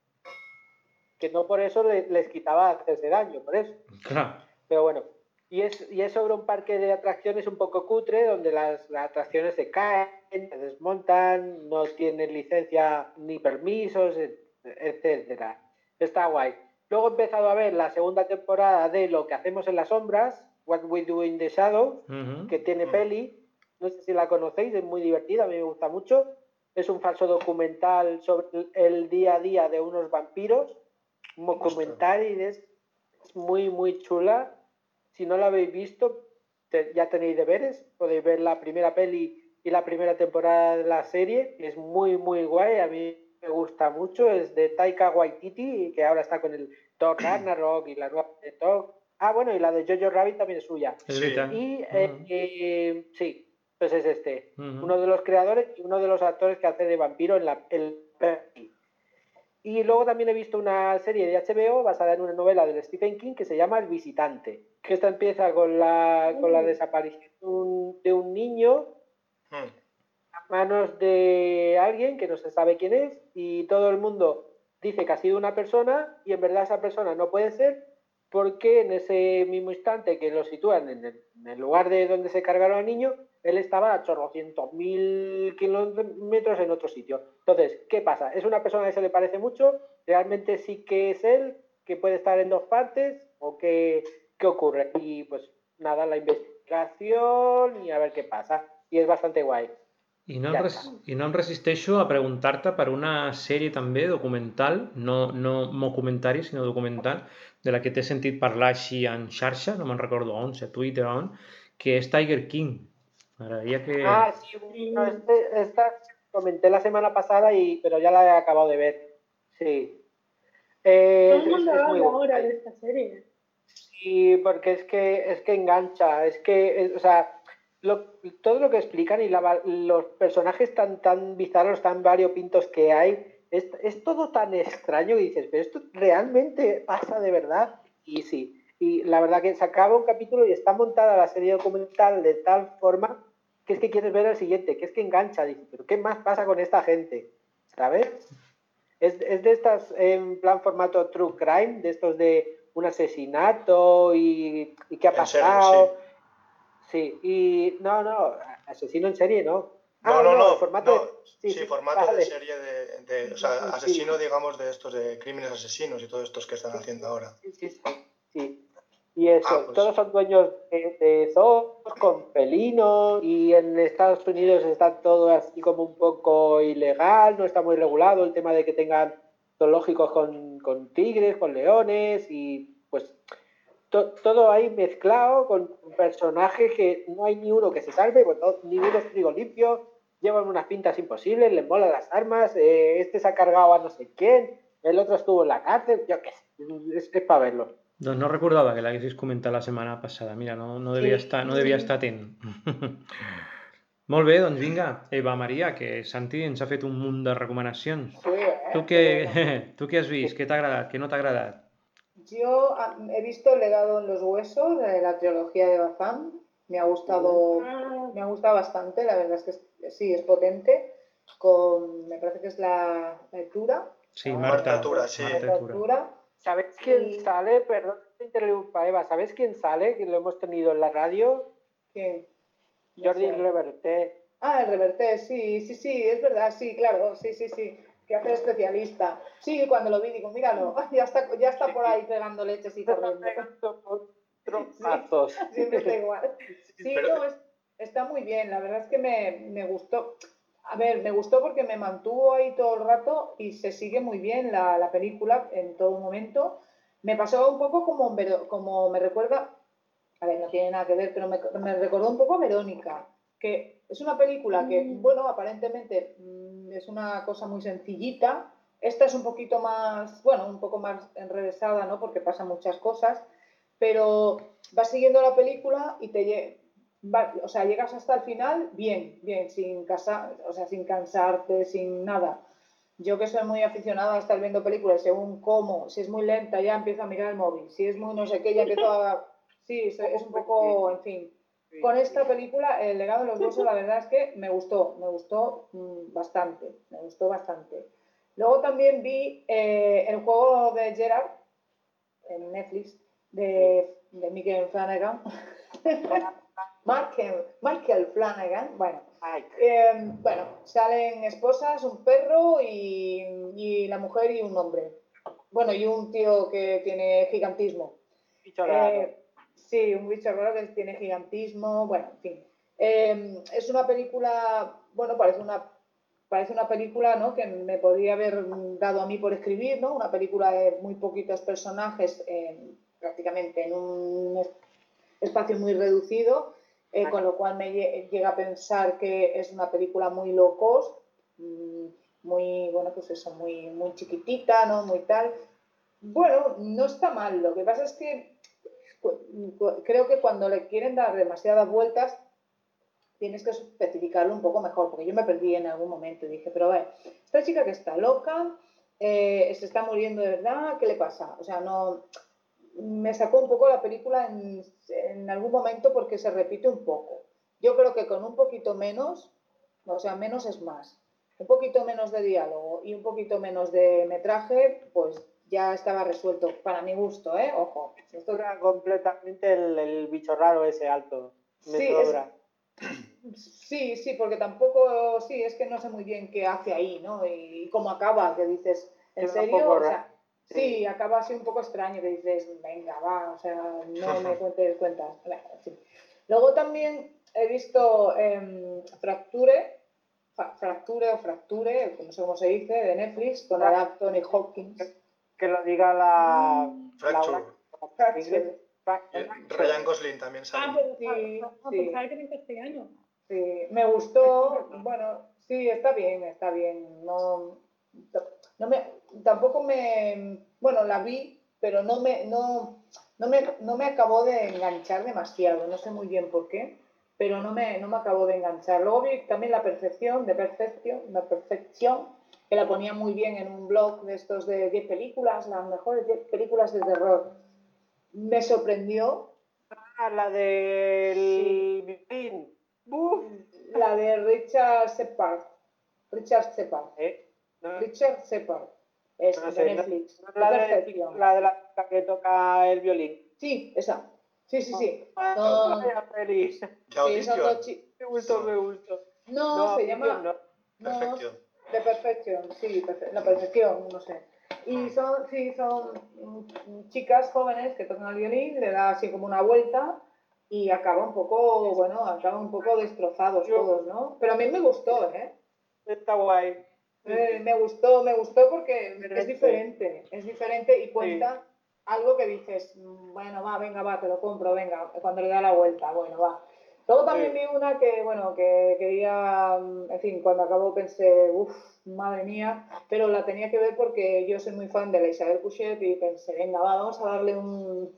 Que no por eso les, les quitaba hacerse daño, por eso. Clar. Pero bueno, y es, y es sobre un parque de atracciones un poco cutre, donde las, las atracciones se caen, se desmontan, no tienen licencia ni permisos, etcétera. Está guay. Luego he empezado a ver la segunda temporada de Lo que hacemos en las sombras, What We Do in the Shadows, Uh-huh. que tiene Mm. peli. No sé si la conocéis, es muy divertida, a mí me gusta mucho. Es un falso documental sobre el día a día de unos vampiros. Un documental y es muy, muy chula. Si no la habéis visto, te, ya tenéis deberes. Podéis ver la primera peli y la primera temporada de la serie. Es muy, muy guay. A mí me gusta mucho. Es de Taika Waititi, que ahora está con el Thor Ragnarok y la nueva de Thor. Ah, bueno, y la de Jojo Rabbit también es suya. És Sí. veritat. Y eh, Uh-huh. eh, sí, pues es este. Uh-huh. Uno de los creadores y uno de los actores que hace de vampiro en la el peli. Y luego también he visto una serie de H B O basada en una novela de Stephen King que se llama El Visitante. Que esta empieza con la, con la desaparición de un, de un niño Mm. a manos de alguien que no se sabe quién es y todo el mundo dice que ha sido una persona y en verdad esa persona no puede ser porque en ese mismo instante que lo sitúan en el, en el lugar de donde se cargaron al niño, él estaba a chorrocientos mil kilómetros en otro sitio. Entonces, ¿qué pasa? ¿Es una persona que se le parece mucho? ¿Realmente sí que es él? ¿Que puede estar en dos partes? ¿O qué, qué ocurre? Y pues nada, la investigación y a ver qué pasa. Y es bastante guay. I no, em Ja res, està. I no em resisteixo a preguntar-te per una sèrie també documental, no, no mocumentari, sinó documental, de la que t'he sentit parlar així en xarxa, no me'n recordo on, si a Twitter o on, que és Tiger King. M'agradaria que... Ah, sí, bueno, este, esta comenté la semana pasada, y, pero ya la he acabado de ver. Sí. Eh, Todo el es, mundo es muy habla ahora guay. de esta serie. Sí, porque es que, es que engancha, es que, es- o sea, lo- todo lo que explican y la va- los personajes tan, tan bizarros, tan variopintos que hay, es, es todo tan extraño y dices, pero esto realmente pasa de verdad. Y sí, y la verdad que se acaba un capítulo y está montada la serie documental de tal forma que es que quieres ver el siguiente, que es que engancha, dices, pero ¿qué más pasa con esta gente? ¿Sabes? Es, es de estas en plan formato true crime, de estos de un asesinato y, y qué ha En serio, pasado. Sí, y no, no, asesino en serie, ¿no. No, Ah, no, no, el formato no, de... sí, Sí, sí, formato vale. de serie de, de- o sea, Sí, asesino, digamos, de estos de crímenes asesinos y todos estos que están haciendo ahora. sí, sí, sí, sí. Y eso, Ah, pues. todos son dueños de, de zoos con felinos y en Estados Unidos está todo así como un poco ilegal, no está muy regulado el tema de que tengan zoológicos con, con tigres, con leones y pues to, todo ahí mezclado con personajes que no hay ni uno que se salve, pues, todo, ni uno es trigo limpio, llevan unas pintas imposibles, les molan las armas, eh, este se ha cargado a no sé quién, el otro estuvo en la cárcel, yo qué sé, es, es para verlo. Doncs no recordava que l'haguessis comentat la setmana passada. Mira, no, no, devia, Sí. estar, no devia estar atent. Molt bé, doncs vinga. Eva Maria, que Santi ens ha fet un munt de recomanacions. Sí, ¿eh? Tu què, tu què has vist? Què t'ha agradat? Què no t'ha agradat? Yo ah, he visto El legado en los huesos, de la trilogía de Bazán. Me ha gustado, Ah, me ha gustado bastante, la verdad es que es- sí, es potente. Con, me parece que es la, la Tura. Sí, la- Marta. Tura, sí. Marta la Tura. Tura. ¿Sabes quién Y- sale? Perdón, te interrumpa, Eva. ¿Sabes quién sale? Que lo hemos tenido en la radio. ¿Quién? No Jordi sé. Reverté. Ah, el Reverté, sí, sí, sí, es verdad, sí, claro, sí, sí, sí, que hace de especialista. Sí, cuando lo vi digo, míralo, ya está, ya está por ahí pegando leches y corriendo. Trompazos. Siempre está igual. Sí, Pero- no, es- está muy bien, la verdad es que me, me gustó. A ver, me gustó porque me mantuvo ahí todo el rato y se sigue muy bien la, la película en todo momento. Me pasó un poco como, como me recuerda, a ver, no tiene nada que ver, pero me, me recordó un poco a Verónica, que es una película que, bueno, aparentemente mmm, es una cosa muy sencillita. Esta es un poquito más, bueno, un poco más enrevesada, ¿no? Porque pasan muchas cosas, pero vas siguiendo la película y te va, o sea, llegas hasta el final bien, bien, sin casa, o sea, sin cansarte, sin nada. Yo que soy muy aficionada a estar viendo películas según cómo, si es muy lenta ya empiezo a mirar el móvil, si es muy no sé qué ya empiezo a... Sí, es un poco, en fin. Con esta película, El legado de los huesos, la verdad es que me gustó, me gustó mmm, bastante, me gustó bastante. Luego también vi eh, el juego de Gerard en Netflix, de, de Michael Flanagan. Michael, Michael Flanagan, bueno, eh, bueno, salen esposas, un perro y, y la mujer y un hombre. Bueno, y un tío que tiene gigantismo. Bicho raro. Eh, sí, un bicho raro que tiene gigantismo, bueno, en fin. Eh, es una película, bueno, parece una, parece una película, ¿no?, que me podría haber dado a mí por escribir, ¿no? Una película de muy poquitos personajes, eh, prácticamente en un espacio muy reducido. Eh, con lo cual me llega a pensar que es una película muy low cost, muy, bueno, pues eso, muy, muy chiquitita, ¿no? Muy tal. Bueno, no está mal. Lo que pasa es que creo que cuando le quieren dar demasiadas vueltas tienes que especificarlo un poco mejor, porque yo me perdí en algún momento y dije, pero a ver, esta chica que está loca, eh, se está muriendo de verdad, ¿qué le pasa? O sea, no... Me sacó un poco la película en, en algún momento porque se repite un poco. Yo creo que con un poquito menos, o sea, menos es más, un poquito menos de diálogo y un poquito menos de metraje, pues ya estaba resuelto, para mi gusto, ¿eh? Ojo. Esto era completamente el, el bicho raro ese alto. Me sí, sobra. Es, sí, sí, porque tampoco, sí, es que no sé muy bien qué hace ahí, ¿no? Y, y cómo acaba, que dices, ¿en serio? O sea, sí, sí, acaba así un poco extraño, que dices, venga, va, o sea, no me cuentes cuentas. Sí. Luego también he visto eh, Fracture, Fracture o Fracture, no sé cómo se dice, de Netflix, con el Anthony Hopkins. Que lo diga la... Fracture. La, Fracture. Eh, Ryan Gosling también sale. Ah, pero sí, ah, sí. pensaba que era en castellano. Sí, me gustó, bueno, sí, está bien, está bien. No, no me, tampoco me, bueno, la vi, pero no me, no, no me, no me acabó de enganchar demasiado, no sé muy bien por qué, pero no me, no me acabó de enganchar. Luego vi también La Perfección, de Perfección, La Perfección, que la ponía muy bien en un blog de estos de diez películas, las mejores diez películas de terror. Me sorprendió. Ah, la del... Sí. Uf, la de Richard Shepard. Richard Shepard. ¿Eh? ¿No? Richard Shepard. Es No de sé, Netflix. No, no, la, de, la de la chica que toca el violín. Sí, esa. Sí, sí, sí. No, No, feliz. sí, son dos chi- Me gustó, me gustó. No, No, se llama... no. No, Perfección. de perfección, sí, perfe- la perfección, no sé. Y son, sí, son mm, chicas jóvenes que tocan el violín, le da así como una vuelta y acaba un poco, bueno, acaba un poco destrozados todos, ¿no? Pero a mí me gustó, ¿eh? Está guay. Eh, me gustó, me gustó porque es diferente, es diferente y cuenta sí. algo que dices, bueno, va, venga, va, te lo compro, venga, cuando le da la vuelta, bueno, va. Luego también sí. vi una que, bueno, que quería, en fin, cuando acabó pensé, uff, madre mía, pero la tenía que ver porque yo soy muy fan de la Isabel Couchet y pensé, venga, va, vamos a darle un...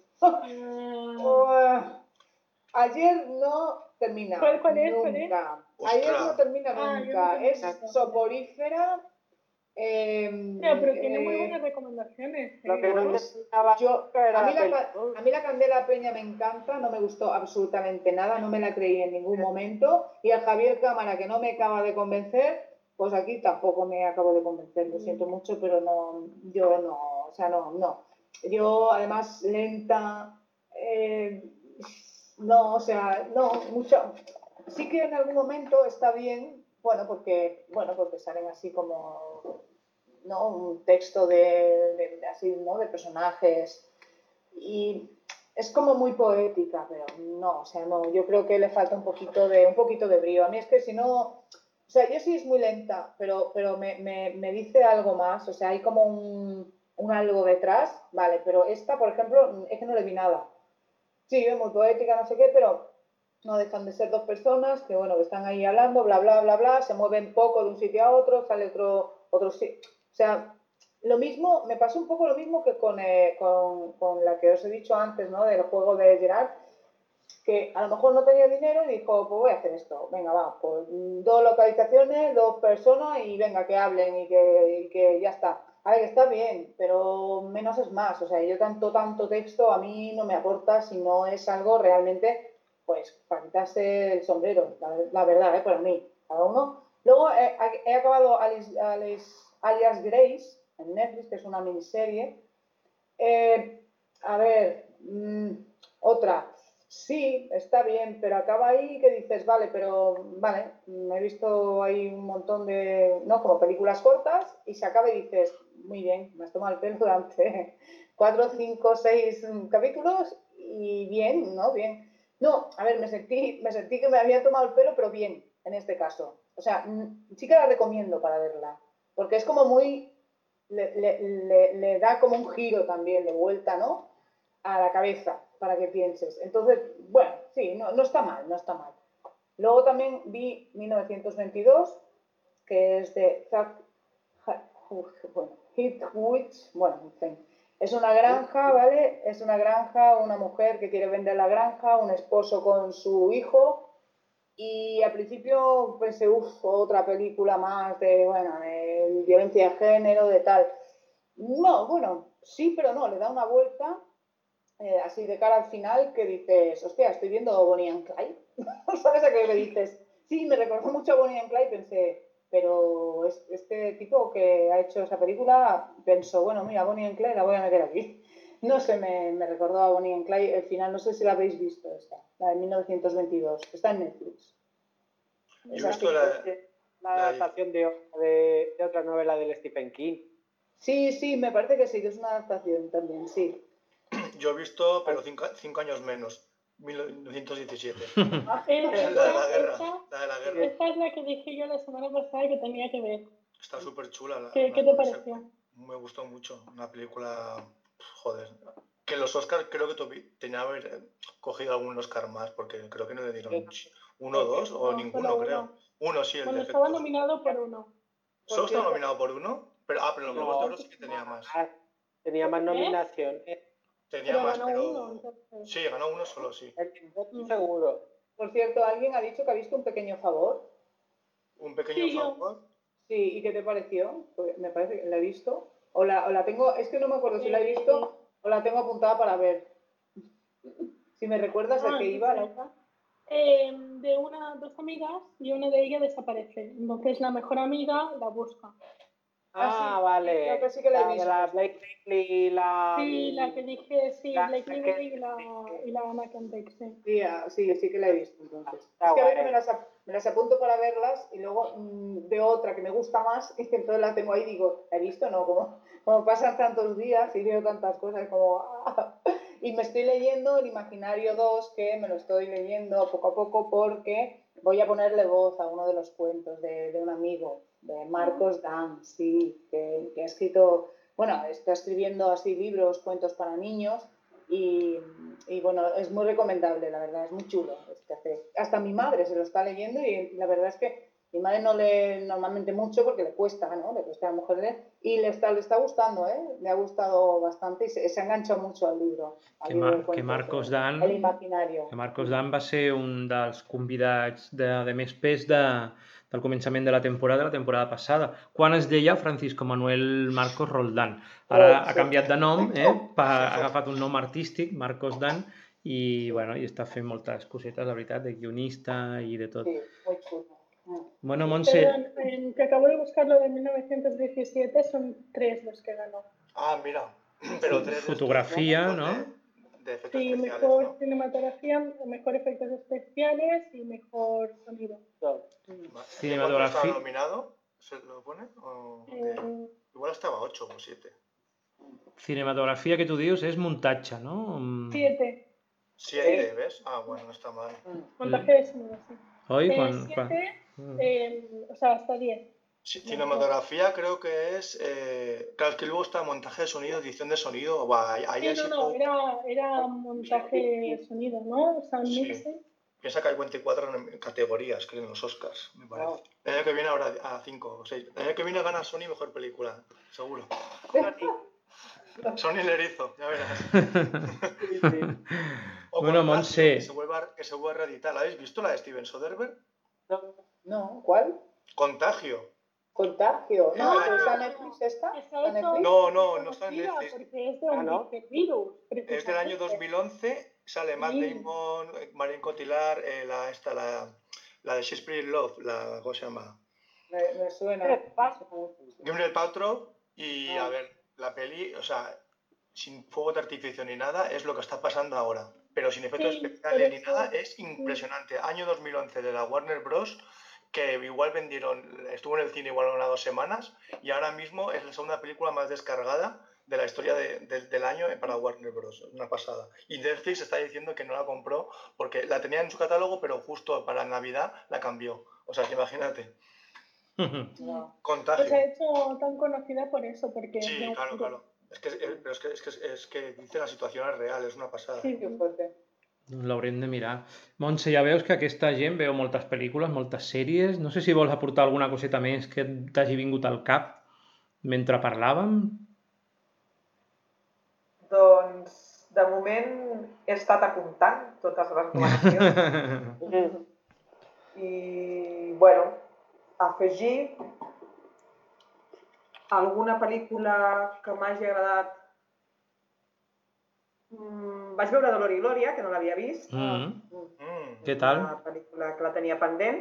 uh, ayer no termina, ¿Cuál, cuál es, nunca. ¿cuál es? Ayer no termina ah, nunca, no es soporífera. Eh, no, pero tiene muy buenas eh, recomendaciones. Lo que no necesitaba yo, a mí, la, a mí la Candela Peña me encanta, no me gustó absolutamente nada, no me la creí en ningún momento. Y a Javier Cámara, que no me acaba de convencer, pues aquí tampoco me acabo de convencer, lo siento mucho, pero no, yo no, o sea, no, no. Yo, además, lenta, eh, no, o sea, no, mucho. Sí que en algún momento está bien, bueno, porque, bueno, porque salen así como, ¿no? Un texto de, de, de así, ¿no? De personajes y es como muy poética, pero no, o sea, no, yo creo que le falta un poquito de, un poquito de brío. A mí es que si no, O sea, yo sí es muy lenta, pero, pero me, me, me dice algo más. O sea, hay como un, un algo detrás, vale, pero esta, por ejemplo, es que no le vi nada. Sí, es muy poética, no sé qué, pero no dejan de ser dos personas que, bueno, que están ahí hablando, bla, bla, bla, bla, se mueven poco de un sitio a otro, sale otro, otro sitio. O sea, lo mismo, me pasó un poco lo mismo que con, eh, con, con la que os he dicho antes, ¿no? Del juego de Gerard, que a lo mejor no tenía dinero y dijo, pues voy a hacer esto, venga, va, pues dos localizaciones, dos personas y venga, que hablen y que, y que ya está. A ver, está bien, pero menos es más. O sea, yo tanto, tanto texto a mí no me aporta si no es algo realmente, pues, para quitarse el sombrero, la, la verdad, ¿eh? Para mí, cada uno. Luego eh, he acabado Alice, Alice, Alias Grace en Netflix, que es una miniserie. Eh, a ver, mmm, otra. Sí, está bien, pero acaba ahí que dices, vale, pero vale, he visto ahí un montón de, ¿no? Como películas cortas y se acaba y dices, muy bien, me has tomado el pelo durante cuatro, cinco, seis capítulos y bien, ¿no? Bien. No, a ver, me sentí, me sentí que me había tomado el pelo, pero bien, en este caso. O sea, sí que la recomiendo para verla, porque es como muy, le, le, le, le da como un giro también de vuelta, ¿no? A la cabeza, para que pienses. Entonces, bueno, sí, no, no está mal, no está mal. Luego también vi mil novecientos veintidós, que es de Zack Hitwich, bueno, en fin. Es una granja, ¿vale? Es una granja, una mujer que quiere vender la granja, un esposo con su hijo, y al principio pensé, uff, otra película más de, bueno, de violencia de género, de tal. No, bueno, sí, pero no, le da una vuelta. Eh, así de cara al final, que dices, hostia, estoy viendo Bonnie and Clyde. ¿Sabes a qué le dices? Sí, me recordó mucho a Bonnie and Clyde, pensé, pero este tipo que ha hecho esa película pensó, bueno, mira, Bonnie and Clyde la voy a meter aquí. No sé, me, me recordó a Bonnie and Clyde. El final, no sé si la habéis visto, esta, la de mil novecientos veintidós. Está en Netflix. Yo he visto la, la adaptación de, de, de otra novela del Stephen King. Sí, sí, me parece que sí, que es una adaptación también, sí. Yo he visto, pero cinco, cinco años menos, mil novecientos diecisiete. Ah, esta, la de la guerra. Esta, la de la guerra. Esta es la que dije yo la semana pasada que tenía que ver. Está súper chula. La, ¿Qué, ¿qué te pareció? Me gustó mucho. Una película, joder. Que los Oscars creo que tenía que haber cogido algún Oscar más, porque creo que no le dieron uno o dos, o no, ninguno, uno. creo. Uno, sí, el bueno, de estaba efectos. nominado por uno. ¿Solo estaba nominado por uno? Pero, ah, pero los Globos de Oro sí que tenía más. Tenía más nominaciones. Tenía pero más, ganó pero... uno, entonces... Sí, ganó uno solo, sí. Estoy seguro. Por cierto, ¿alguien ha dicho que ha visto Un pequeño favor? ¿Un pequeño sí, favor? Yo. Sí, ¿y qué te pareció? Pues me parece que la he visto. O la, o la tengo, es que no me acuerdo si la he visto o la tengo apuntada para ver. Si me recuerdas de ah, qué iba, Laura. Eh, de una, dos amigas y una de ellas desaparece. Entonces la mejor amiga la busca. Ah, ah sí, vale. Creo que sí que la, la he visto. de la Blake Lively y la... Sí, la que dije, sí, la, Blake la Lively que... y la, y la Anna Kendrick, sí. Sí, sí, sí que la he visto entonces. Está es que a guay. veces me las, me las apunto para verlas y luego mmm, veo otra que me gusta más y entonces la tengo ahí y digo, ¿la he visto? No, como, como pasan tantos días y veo tantas cosas como... ¡ah! Y me estoy leyendo El Imaginario dos, que me lo estoy leyendo poco a poco porque voy a ponerle voz a uno de los cuentos de, de un amigo, de Marcos Dan, sí, que, que ha escrito, bueno, está escribiendo así libros, cuentos para niños y, y bueno, es muy recomendable, la verdad, es muy chulo. Es que hace, hasta mi madre se lo está leyendo y la verdad es que mi madre no lee normalmente mucho porque le cuesta, ¿no? Le cuesta a la mujer leer y le está, le está gustando, ¿eh? Le ha gustado bastante y se, se ha enganchado mucho al libro. Al que, libro Mar, que Marcos Dan El Imaginario. Que Marcos Dan va ser un dels convidats de, de més pes de, del començament de la temporada, la temporada passada, quan es deia Francisco Manuel Marcos Roldán. Ara oh, ha sí. canviat de nom, eh? Pa, ha agafat un nom artístic, Marcos Dan, i, bueno, i està fent moltes cosetes, la veritat, de guionista i de tot. Sí, muy chulo. Bueno, Montse... Perdón, eh, que acabo de buscar lo de mil novecientos diecisiete, son tres los que ganó. Ah, mira, pero tres Fotografía, ¿no? De, de efectos sí, especiales, mejor ¿no? cinematografía, mejor efectos especiales y mejor sonido. Cinematografía. ¿Estaba nominado? ¿Se lo pone? ¿O de... Eh... Igual estaba ocho o siete. Cinematografía que tú dius és muntatge, no? Siete. Siete, ¿ves? Ah, bueno, no está mal. Montaje de sonido, sí. Oi, eh, quan, siete, quan... Eh, o sea, hasta diez. Sí, cinematografía creo que es... Eh, claro, es que luego está montaje de sonido, edición de sonido... va, ahí, ahí Sí, hay no, sí- no, era, era montaje de sonido, ¿no? Sound Sí. mixing. Piensa que hay veinticuatro en- categorías, creo, en los Oscars, me parece. Wow. El año que viene habrá a cinco o seis. El año que viene gana Sony mejor película, seguro. Sony el erizo, ya verás. Sí, sí. O Bueno, Contagio, que se Montse, vuelva, que se vuelva a reeditar. ¿La habéis visto, la de Steven Soderbergh? No, ¿cuál? Contagio. Contagio. No, Ah, pero está en no. Netflix esta. Esa ¿Está en es Netflix? No, no, no está en conocida Netflix. porque es de Ah, un ¿no? virus, Es del año dos precisamente. mil once, sale Matt Sí. Damon, eh, Marion Cotillard, eh, la, esta, la, la de Shakespeare in Love, la, ¿cómo se llama? Me, me suena. Eh, pa- Gwyneth Paltrow, y Ah. a ver, la peli, o sea, sin fuego de artificio ni nada, es lo que está pasando ahora. Pero sin efectos Sí, especiales por ni eso- nada, es impresionante. Año dos mil once de la Warner Bros., que igual vendieron, estuvo en el cine igual unas dos semanas, y ahora mismo es la segunda película más descargada de la historia de- de- del año para Warner Bros. Una pasada. Y Netflix está diciendo que no la compró porque la tenía en su catálogo, pero justo para Navidad la cambió. O sea, que imagínate. No. Contagio. Pues se ha hecho tan conocida por eso, porque es de Sí, un claro, virus. claro. Es que, es, pero es que, es, que, es que dice la situación es real, es una pasada. Sí, Qué fuerte. l'haurem de mirar. Montse, ja veus que aquesta gent veu moltes pel·lícules, moltes sèries. No sé si vols aportar alguna coseta més que t'hagi vingut al cap mentre parlàvem. Doncs, de moment, he estat apuntant totes les recomanacions. I, bueno, afegir alguna pel·lícula que m'hagi agradat. Mm, vaig veure Dolor i Glòria, que no l'havia vist. Mm. Mm. Què tal? Una pel·lícula que la tenia pendent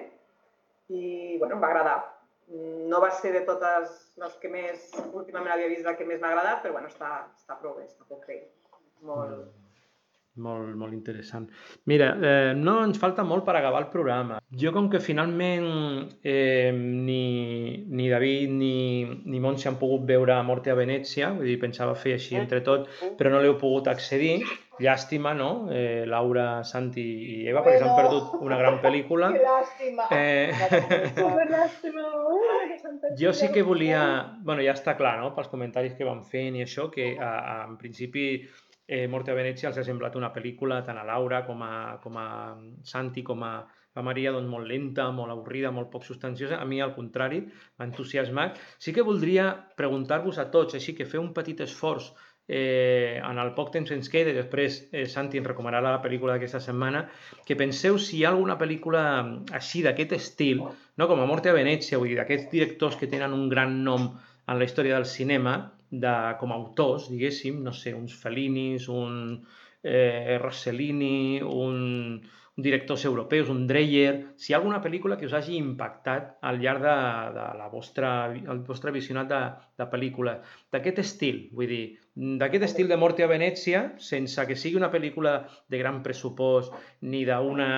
i, bueno, em va agradar. Mm, No va ser de totes les que més, últimament havia vist la que més m'ha agradat, però, bueno, està, està prou bé, està poc bé. Molt... Molt, molt interessant. Mira, eh, no ens falta molt per acabar el programa. Jo, com que finalment eh, ni, ni David ni, ni Montse han pogut veure Morte a Venècia, vull dir, pensava fer així entre tot, però no l'heu pogut accedir. Llàstima, no? Eh, Laura, Santi i Eva, perquè s'han Bueno. perdut una gran pel·lícula. Qué lástima. Eh, Súper lástima. Uy, que s'han perdut jo sí que alguna volia... cosa. bueno, ja està clar, no?, pels comentaris que van fent i això, que a, a, en principi eh, Morte a Venècia els ha semblat una pel·lícula tant a Laura com a, com a Santi com a, a Maria, doncs molt lenta, molt avorrida, molt poc substanciosa. A mi, al contrari, m'ha entusiasmat. Sí que voldria preguntar-vos a tots, així que feu un petit esforç eh, en el poc temps que ens queda, i després eh, Santi ens recomanarà la pel·lícula d'aquesta setmana, que penseu si hi ha alguna pel·lícula així d'aquest estil, no? Com a Morte a Venècia, vull dir, d'aquests directors que tenen un gran nom en la història del cinema, de, com a autors, diguéssim, no sé, uns Fellinis, un eh, Rossellini, un, un directors europeus, un Dreyer, si hi ha alguna pel·lícula que us hagi impactat al llarg de, de la vostra, el vostre visionat de, de pel·lícula, d'aquest estil, vull dir, d'aquest estil de Morte a Venècia, sense que sigui una pel·lícula de gran pressupost ni d'una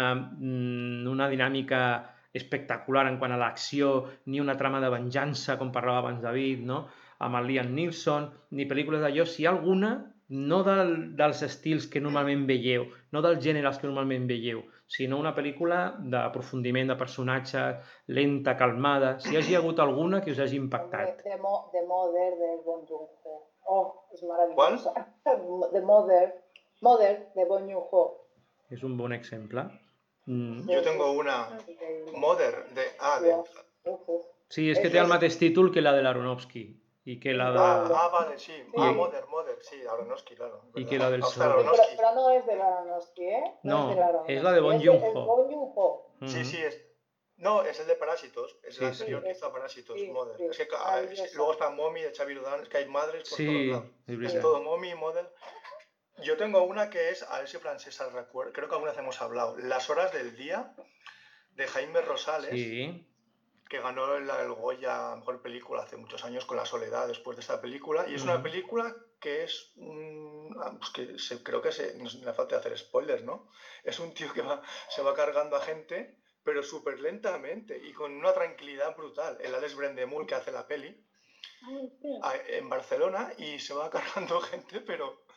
una dinàmica espectacular en quant a l'acció, ni una trama de venjança, com parlava abans David, no?, amb el Liam Neeson, ni pel·lícules d'allò, si hi ha alguna, no del, dels estils que normalment veieu, no dels gèneres que normalment veieu, sinó una pel·lícula d'aprofundiment de personatges, lenta, calmada, si hi hagi hagut alguna que us hagi impactat. The, Mo The Mother de Bong Joon-ho. Oh, es maravillosa. The Mother. Mother de Bong Joon-ho. És un bon exemple. Mm. Yo tengo una Mother de... Ah, de... Uf, uf. Sí, és que té el mateix títol que la de l'Aronofsky i que la de... Ah, ah, vale, sí. Sí. Ah, Mother, Mother, sí, Aronofsky, claro. Y que la del Ostras, Sol. Pero, Aronofsky. pero no es de la Aronofsky, ¿eh? No, es de la Aronofsky, es la de Bong es Joon-ho. Es Bong Joon-ho. Sí, sí, es... No, es el de Parásitos, es Sí, el anterior sí. que hizo a Parásitos, Sí, Mother. sí. Es que ah, Maravillosa. luego está Mommy de Xavi Dolan, es que hay madres por Sí, todos lados. és Es veritat. todo Mommy, Mother. Yo tengo una que es, a ver si Francesa recuerda, creo que alguna vez hemos hablado, Las horas del día, de Jaime Rosales, Sí, que ganó el, el Goya a Mejor Película hace muchos años con La Soledad después de esta película. Y es una Ujú. película que es, mm, ah, pues que se, creo que se, no me falta hacer spoilers, ¿no? Es un tío que va, se va cargando a gente, pero súper lentamente y con una tranquilidad brutal. El Alex Brendemul que hace la peli Ay, sí. a- en Barcelona y se va cargando gente, pero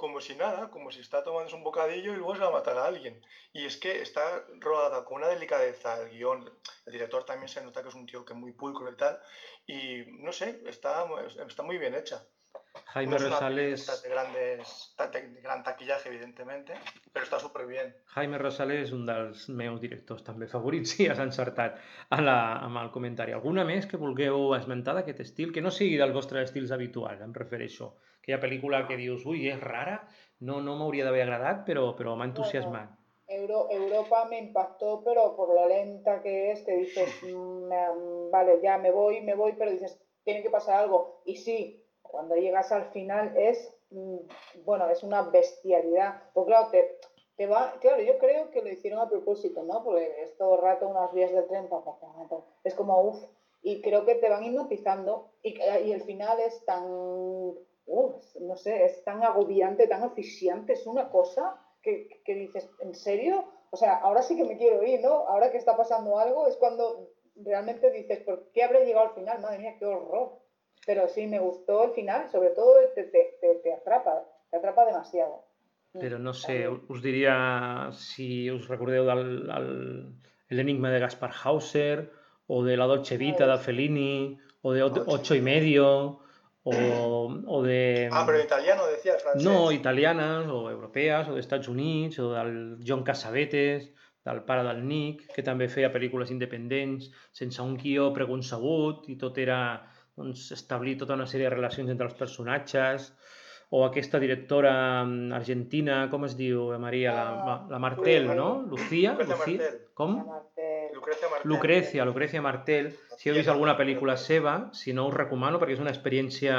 como si nada, como si está tomándose un bocadillo y luego se va a matar a alguien. Y es que está rodada con una delicadeza el guión. El director también se nota que es un tío que es muy pulcro y tal. Y no sé, está, está muy bien hecha. Jaime No es una Rosales... de, grandes, de gran taquillaje, evidentemente, però està superbien. Jaime Rosales és un dels meus directors també favorits, sí, has encertat a la, amb el comentari. Alguna més que vulgueu esmentar d'aquest estil? Que no sigui dels vostres estils habituals, em refereixo. Aquella pel·lícula que dius, ui, és rara, no, no m'hauria d'haver agradat, però, però m'ha entusiasmat. Bueno, Euro, Europa me impactó, pero por lo lenta que es, que dices, mmm, vale, ya me voy, me voy, pero dices, tiene que pasar algo. Y sí, cuando llegas al final es, mmm, bueno, es una bestialidad. Pues claro, te, te va, claro, yo creo que lo hicieron a propósito, ¿no? Porque es todo el rato unas vías de tren, pa, pa, pa, pa, es como, uff, y creo que te van hipnotizando y, y el final es tan, uff, no sé, es tan agobiante, tan asfixiante, es una cosa... Que, que dices, ¿en serio? O sea, ahora sí que me quiero ir, ¿no? Ahora que está pasando algo, es cuando realmente dices, ¿por qué habré llegado al final? Madre mía, qué horror. Pero sí, me gustó el final, sobre todo te, te, te, te atrapa, te atrapa demasiado. Però no sé, us diria si us recordeu del el, l'enigma de Gaspar Hauser, o de La Dolce Vita de Fellini, o de Ocho y Medio, o, o de... Ah, però en italiano decías, francès. No, italianes, o europees, o d'Estats Units, o del John Cassavetes, del pare del Nick, que també feia pel·lícules independents, sense un guió preconcebut, i tot era doncs, establir tota una sèrie de relacions entre els personatges, o aquesta directora argentina, com es diu, Maria? La, la Martel, no? Lucía? Lucía? Com? Lucrecia Martel. Lucrecia, Lucrecia Martel. Si heu vist alguna pel·lícula seva, si no us recomano perquè és una experiència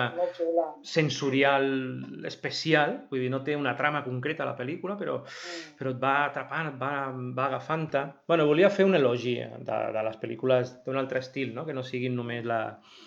sensorial especial, vull dir, no té una trama concreta a la pel·lícula, però, però et va atrapant, et va, va agafant-te. Bueno, volia fer un elogi de, de les pel·lícules d'un altre estil, no? Que no siguin només la,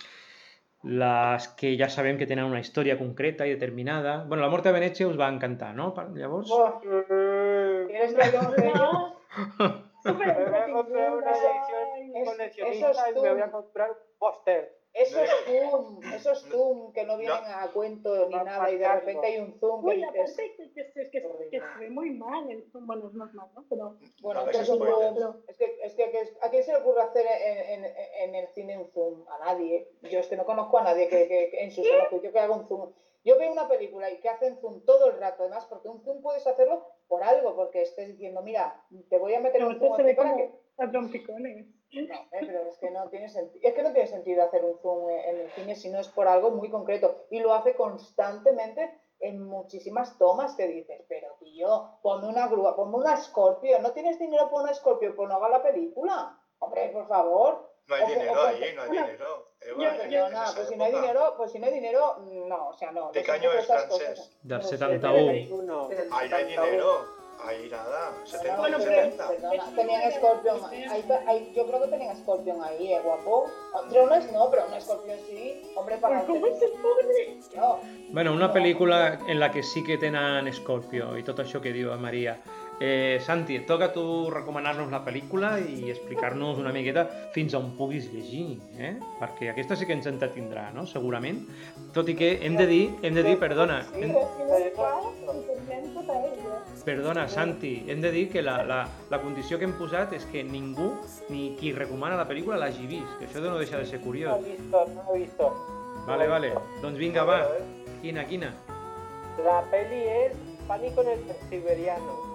les que ja sabem que tenen una història concreta i determinada. Bueno, La mort de Venècia us va encantar, no? Llavors... Oh, ¿Eres la Súper una edición coleccionista y me voy a comprar un póster. Esos zoom, esos zoom que no vienen a cuento ni nada y de repente hay un zoom que Uy, dices... aparte que, que, que, que, que se ve muy mal el zoom, bueno, no es mal, ¿no? Pero... Bueno, No, que es, eso un es zoom, bueno. es que, es que, ¿a quién se le ocurre hacer en, en, en el cine un zoom? A nadie. Yo es que no conozco a nadie que, que, que en su sano juicio que haga un zoom. Yo veo una película y que hacen zoom todo el rato, además, porque un zoom puedes hacerlo por algo, porque estés diciendo, mira, te voy a meter No, un zoom se aquí ve para como que... a trompicones. No, eh, pero es que no tiene sentido. Es que no tiene sentido hacer un zoom en el cine si no es por algo muy concreto. Y lo hace constantemente en muchísimas tomas que dices, pero tío, ponme una grúa, ponme una Scorpio. ¿No tienes dinero por una Scorpio? Pues no haga la película. Hombre, por favor. No hay O- dinero o- ahí, no hay Bueno, dinero. Eva, yo- en- Yo en nada, esa pues si no hay época. dinero, pues si no hay dinero, no, o sea, no. ¿De lo qué siento año por es esas francés? cosas. Del No sé, setenta-u. Uno. Ahí no hay dinero. Ahí nada. setenta, Bueno, pero, setenta. perdona, tenían Scorpion, ahí, ahí, yo creo que tenían Scorpion ahí, eh, guapo. Drones no, pero un Scorpion sí, hombre, para ¿Cómo se pone? no. Bueno, una pel·lícula en la que sí que tenen Scorpio i tot això que diu Maria. Eh, Santi, et toca a tu recomanar-nos la pel·lícula i explicar-nos una miqueta fins on puguis llegir, eh? Perquè aquesta sí que ens entretindrà, no? Segurament. Tot i que hem de dir, hem de dir, perdona, hem, perdona, Santi, hem de dir que la, la, la condició que hem posat és que ningú, ni qui recomana la pel·lícula, l'hagi vist, que això no deixa de ser No curiós. he visto, no he visto. Vale, vale. Doncs vinga, va. Quina, quina? La peli es Pánico en el Siberiano.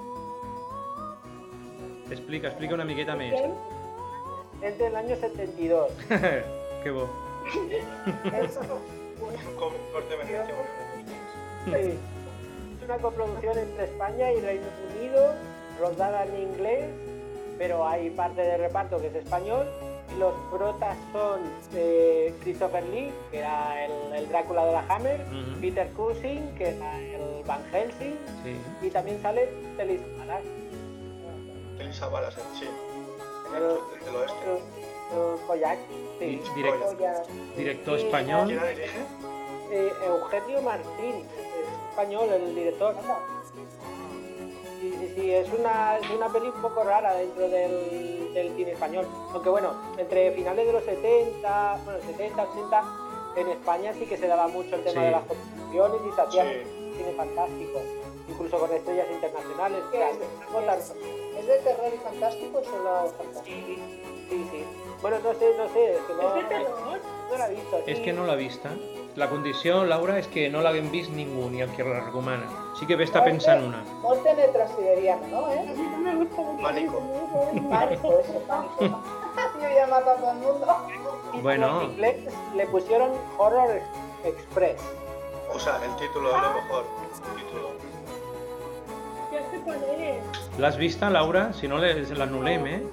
Explica, explica una miqueta més. Es del año setenta y dos. Que bo. Es, Con corte Venecia. sí, es una coproducción entre España y Reino Unido, rodada en inglés, pero hay parte de reparto que es español. Y los protas son eh, Christopher Lee, que era el, el Drácula de la Hammer, Mhm. Peter Cushing, que era el Van Helsing, Sí. y también sale Feliz Malas. Elisa Balas, sí. El, Del oeste. el Koyak, sí. Di- direct- Joya. director espanyol. ¿Quién la dirige? Eh, Eugenio Martín, es español el director. Sí, sí, sí, es una, es una peli un poco rara dentro del, del cine español. Aunque bueno, entre finales de los setenta, bueno, setenta, ochenta, en España sí que se daba mucho el tema Sí. de las competiciones y se hacían Sí. cine fantástico, incluso con estrellas internacionales. ¿Qué es? ¿Es, ¿Es de terror y fantástico o solo fantástico? Sí, sí, sí. Bueno, no sé, no sé, és que no, És de terror? no l'ha vist. Sí. És que no l'ha vista. La condició, Laura, és que no l'haguem vist ningú, ni el que la recomana. Sí que bé està pensant una. Morte en el Transiberiano, ¿no? ¿Eh? A mí no me gusta mucho. Pánico. Pánico, eso, pánico. Yo ya mato a todo el mundo. Bueno. En inglés le pusieron Horror Express. O sea, el título es lo mejor. El título. Ya sé cuál es. L'has vista, Laura? Si no, l'anul·lem, eh?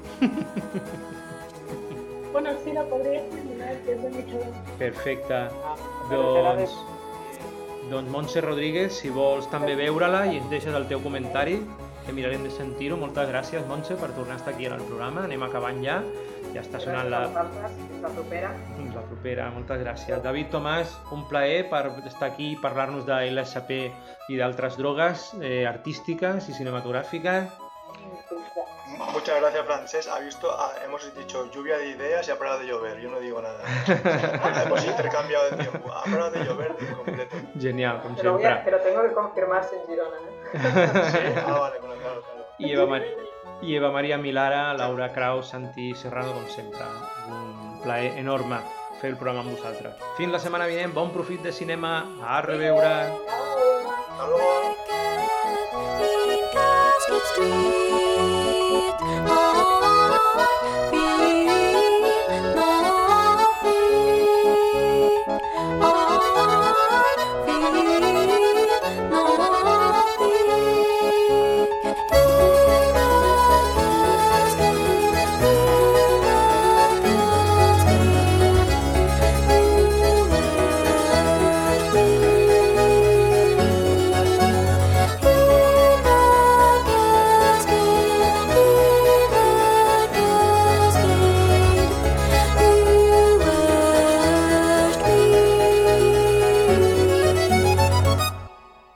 Bueno, sí, la podría terminar, que es de mucho. Perfecte. Ah, però serà de... Doncs, doncs Montse Rodríguez, si vols també veure-la i ens deixes el teu comentari, que mirarem de sentir-ho. Moltes gràcies, Montse, per tornar a estar aquí al programa. Anem acabant ja. Ja està sonant la... Gràcies a vosaltres, fins la propera. Fins la propera, moltes gràcies. David Tomàs, un plaer per estar aquí i parlar-nos de L S P i d'altres drogues eh, artístiques y cinematográficas. Muchas gracias, Francesc. Ha visto, ah, hemos dicho lluvia de ideas y ha parado de llover. Yo no digo nada. Hemos intercambiado el tiempo. Ha parado de llover de completo. Genial, com Pero, voy sempre. a, pero tengo que confirmarse en Girona, ¿eh? Sí, ah, vale, bueno, claro, claro. I Eva, Mar I Eva Maria Milara, Laura Kraus, Santi Serrano, com sempre. Un plaer enorme fer el programa amb vosaltres. Fins la setmana vinent, bon profit de cinema, a reveure! Hasta luego. Street.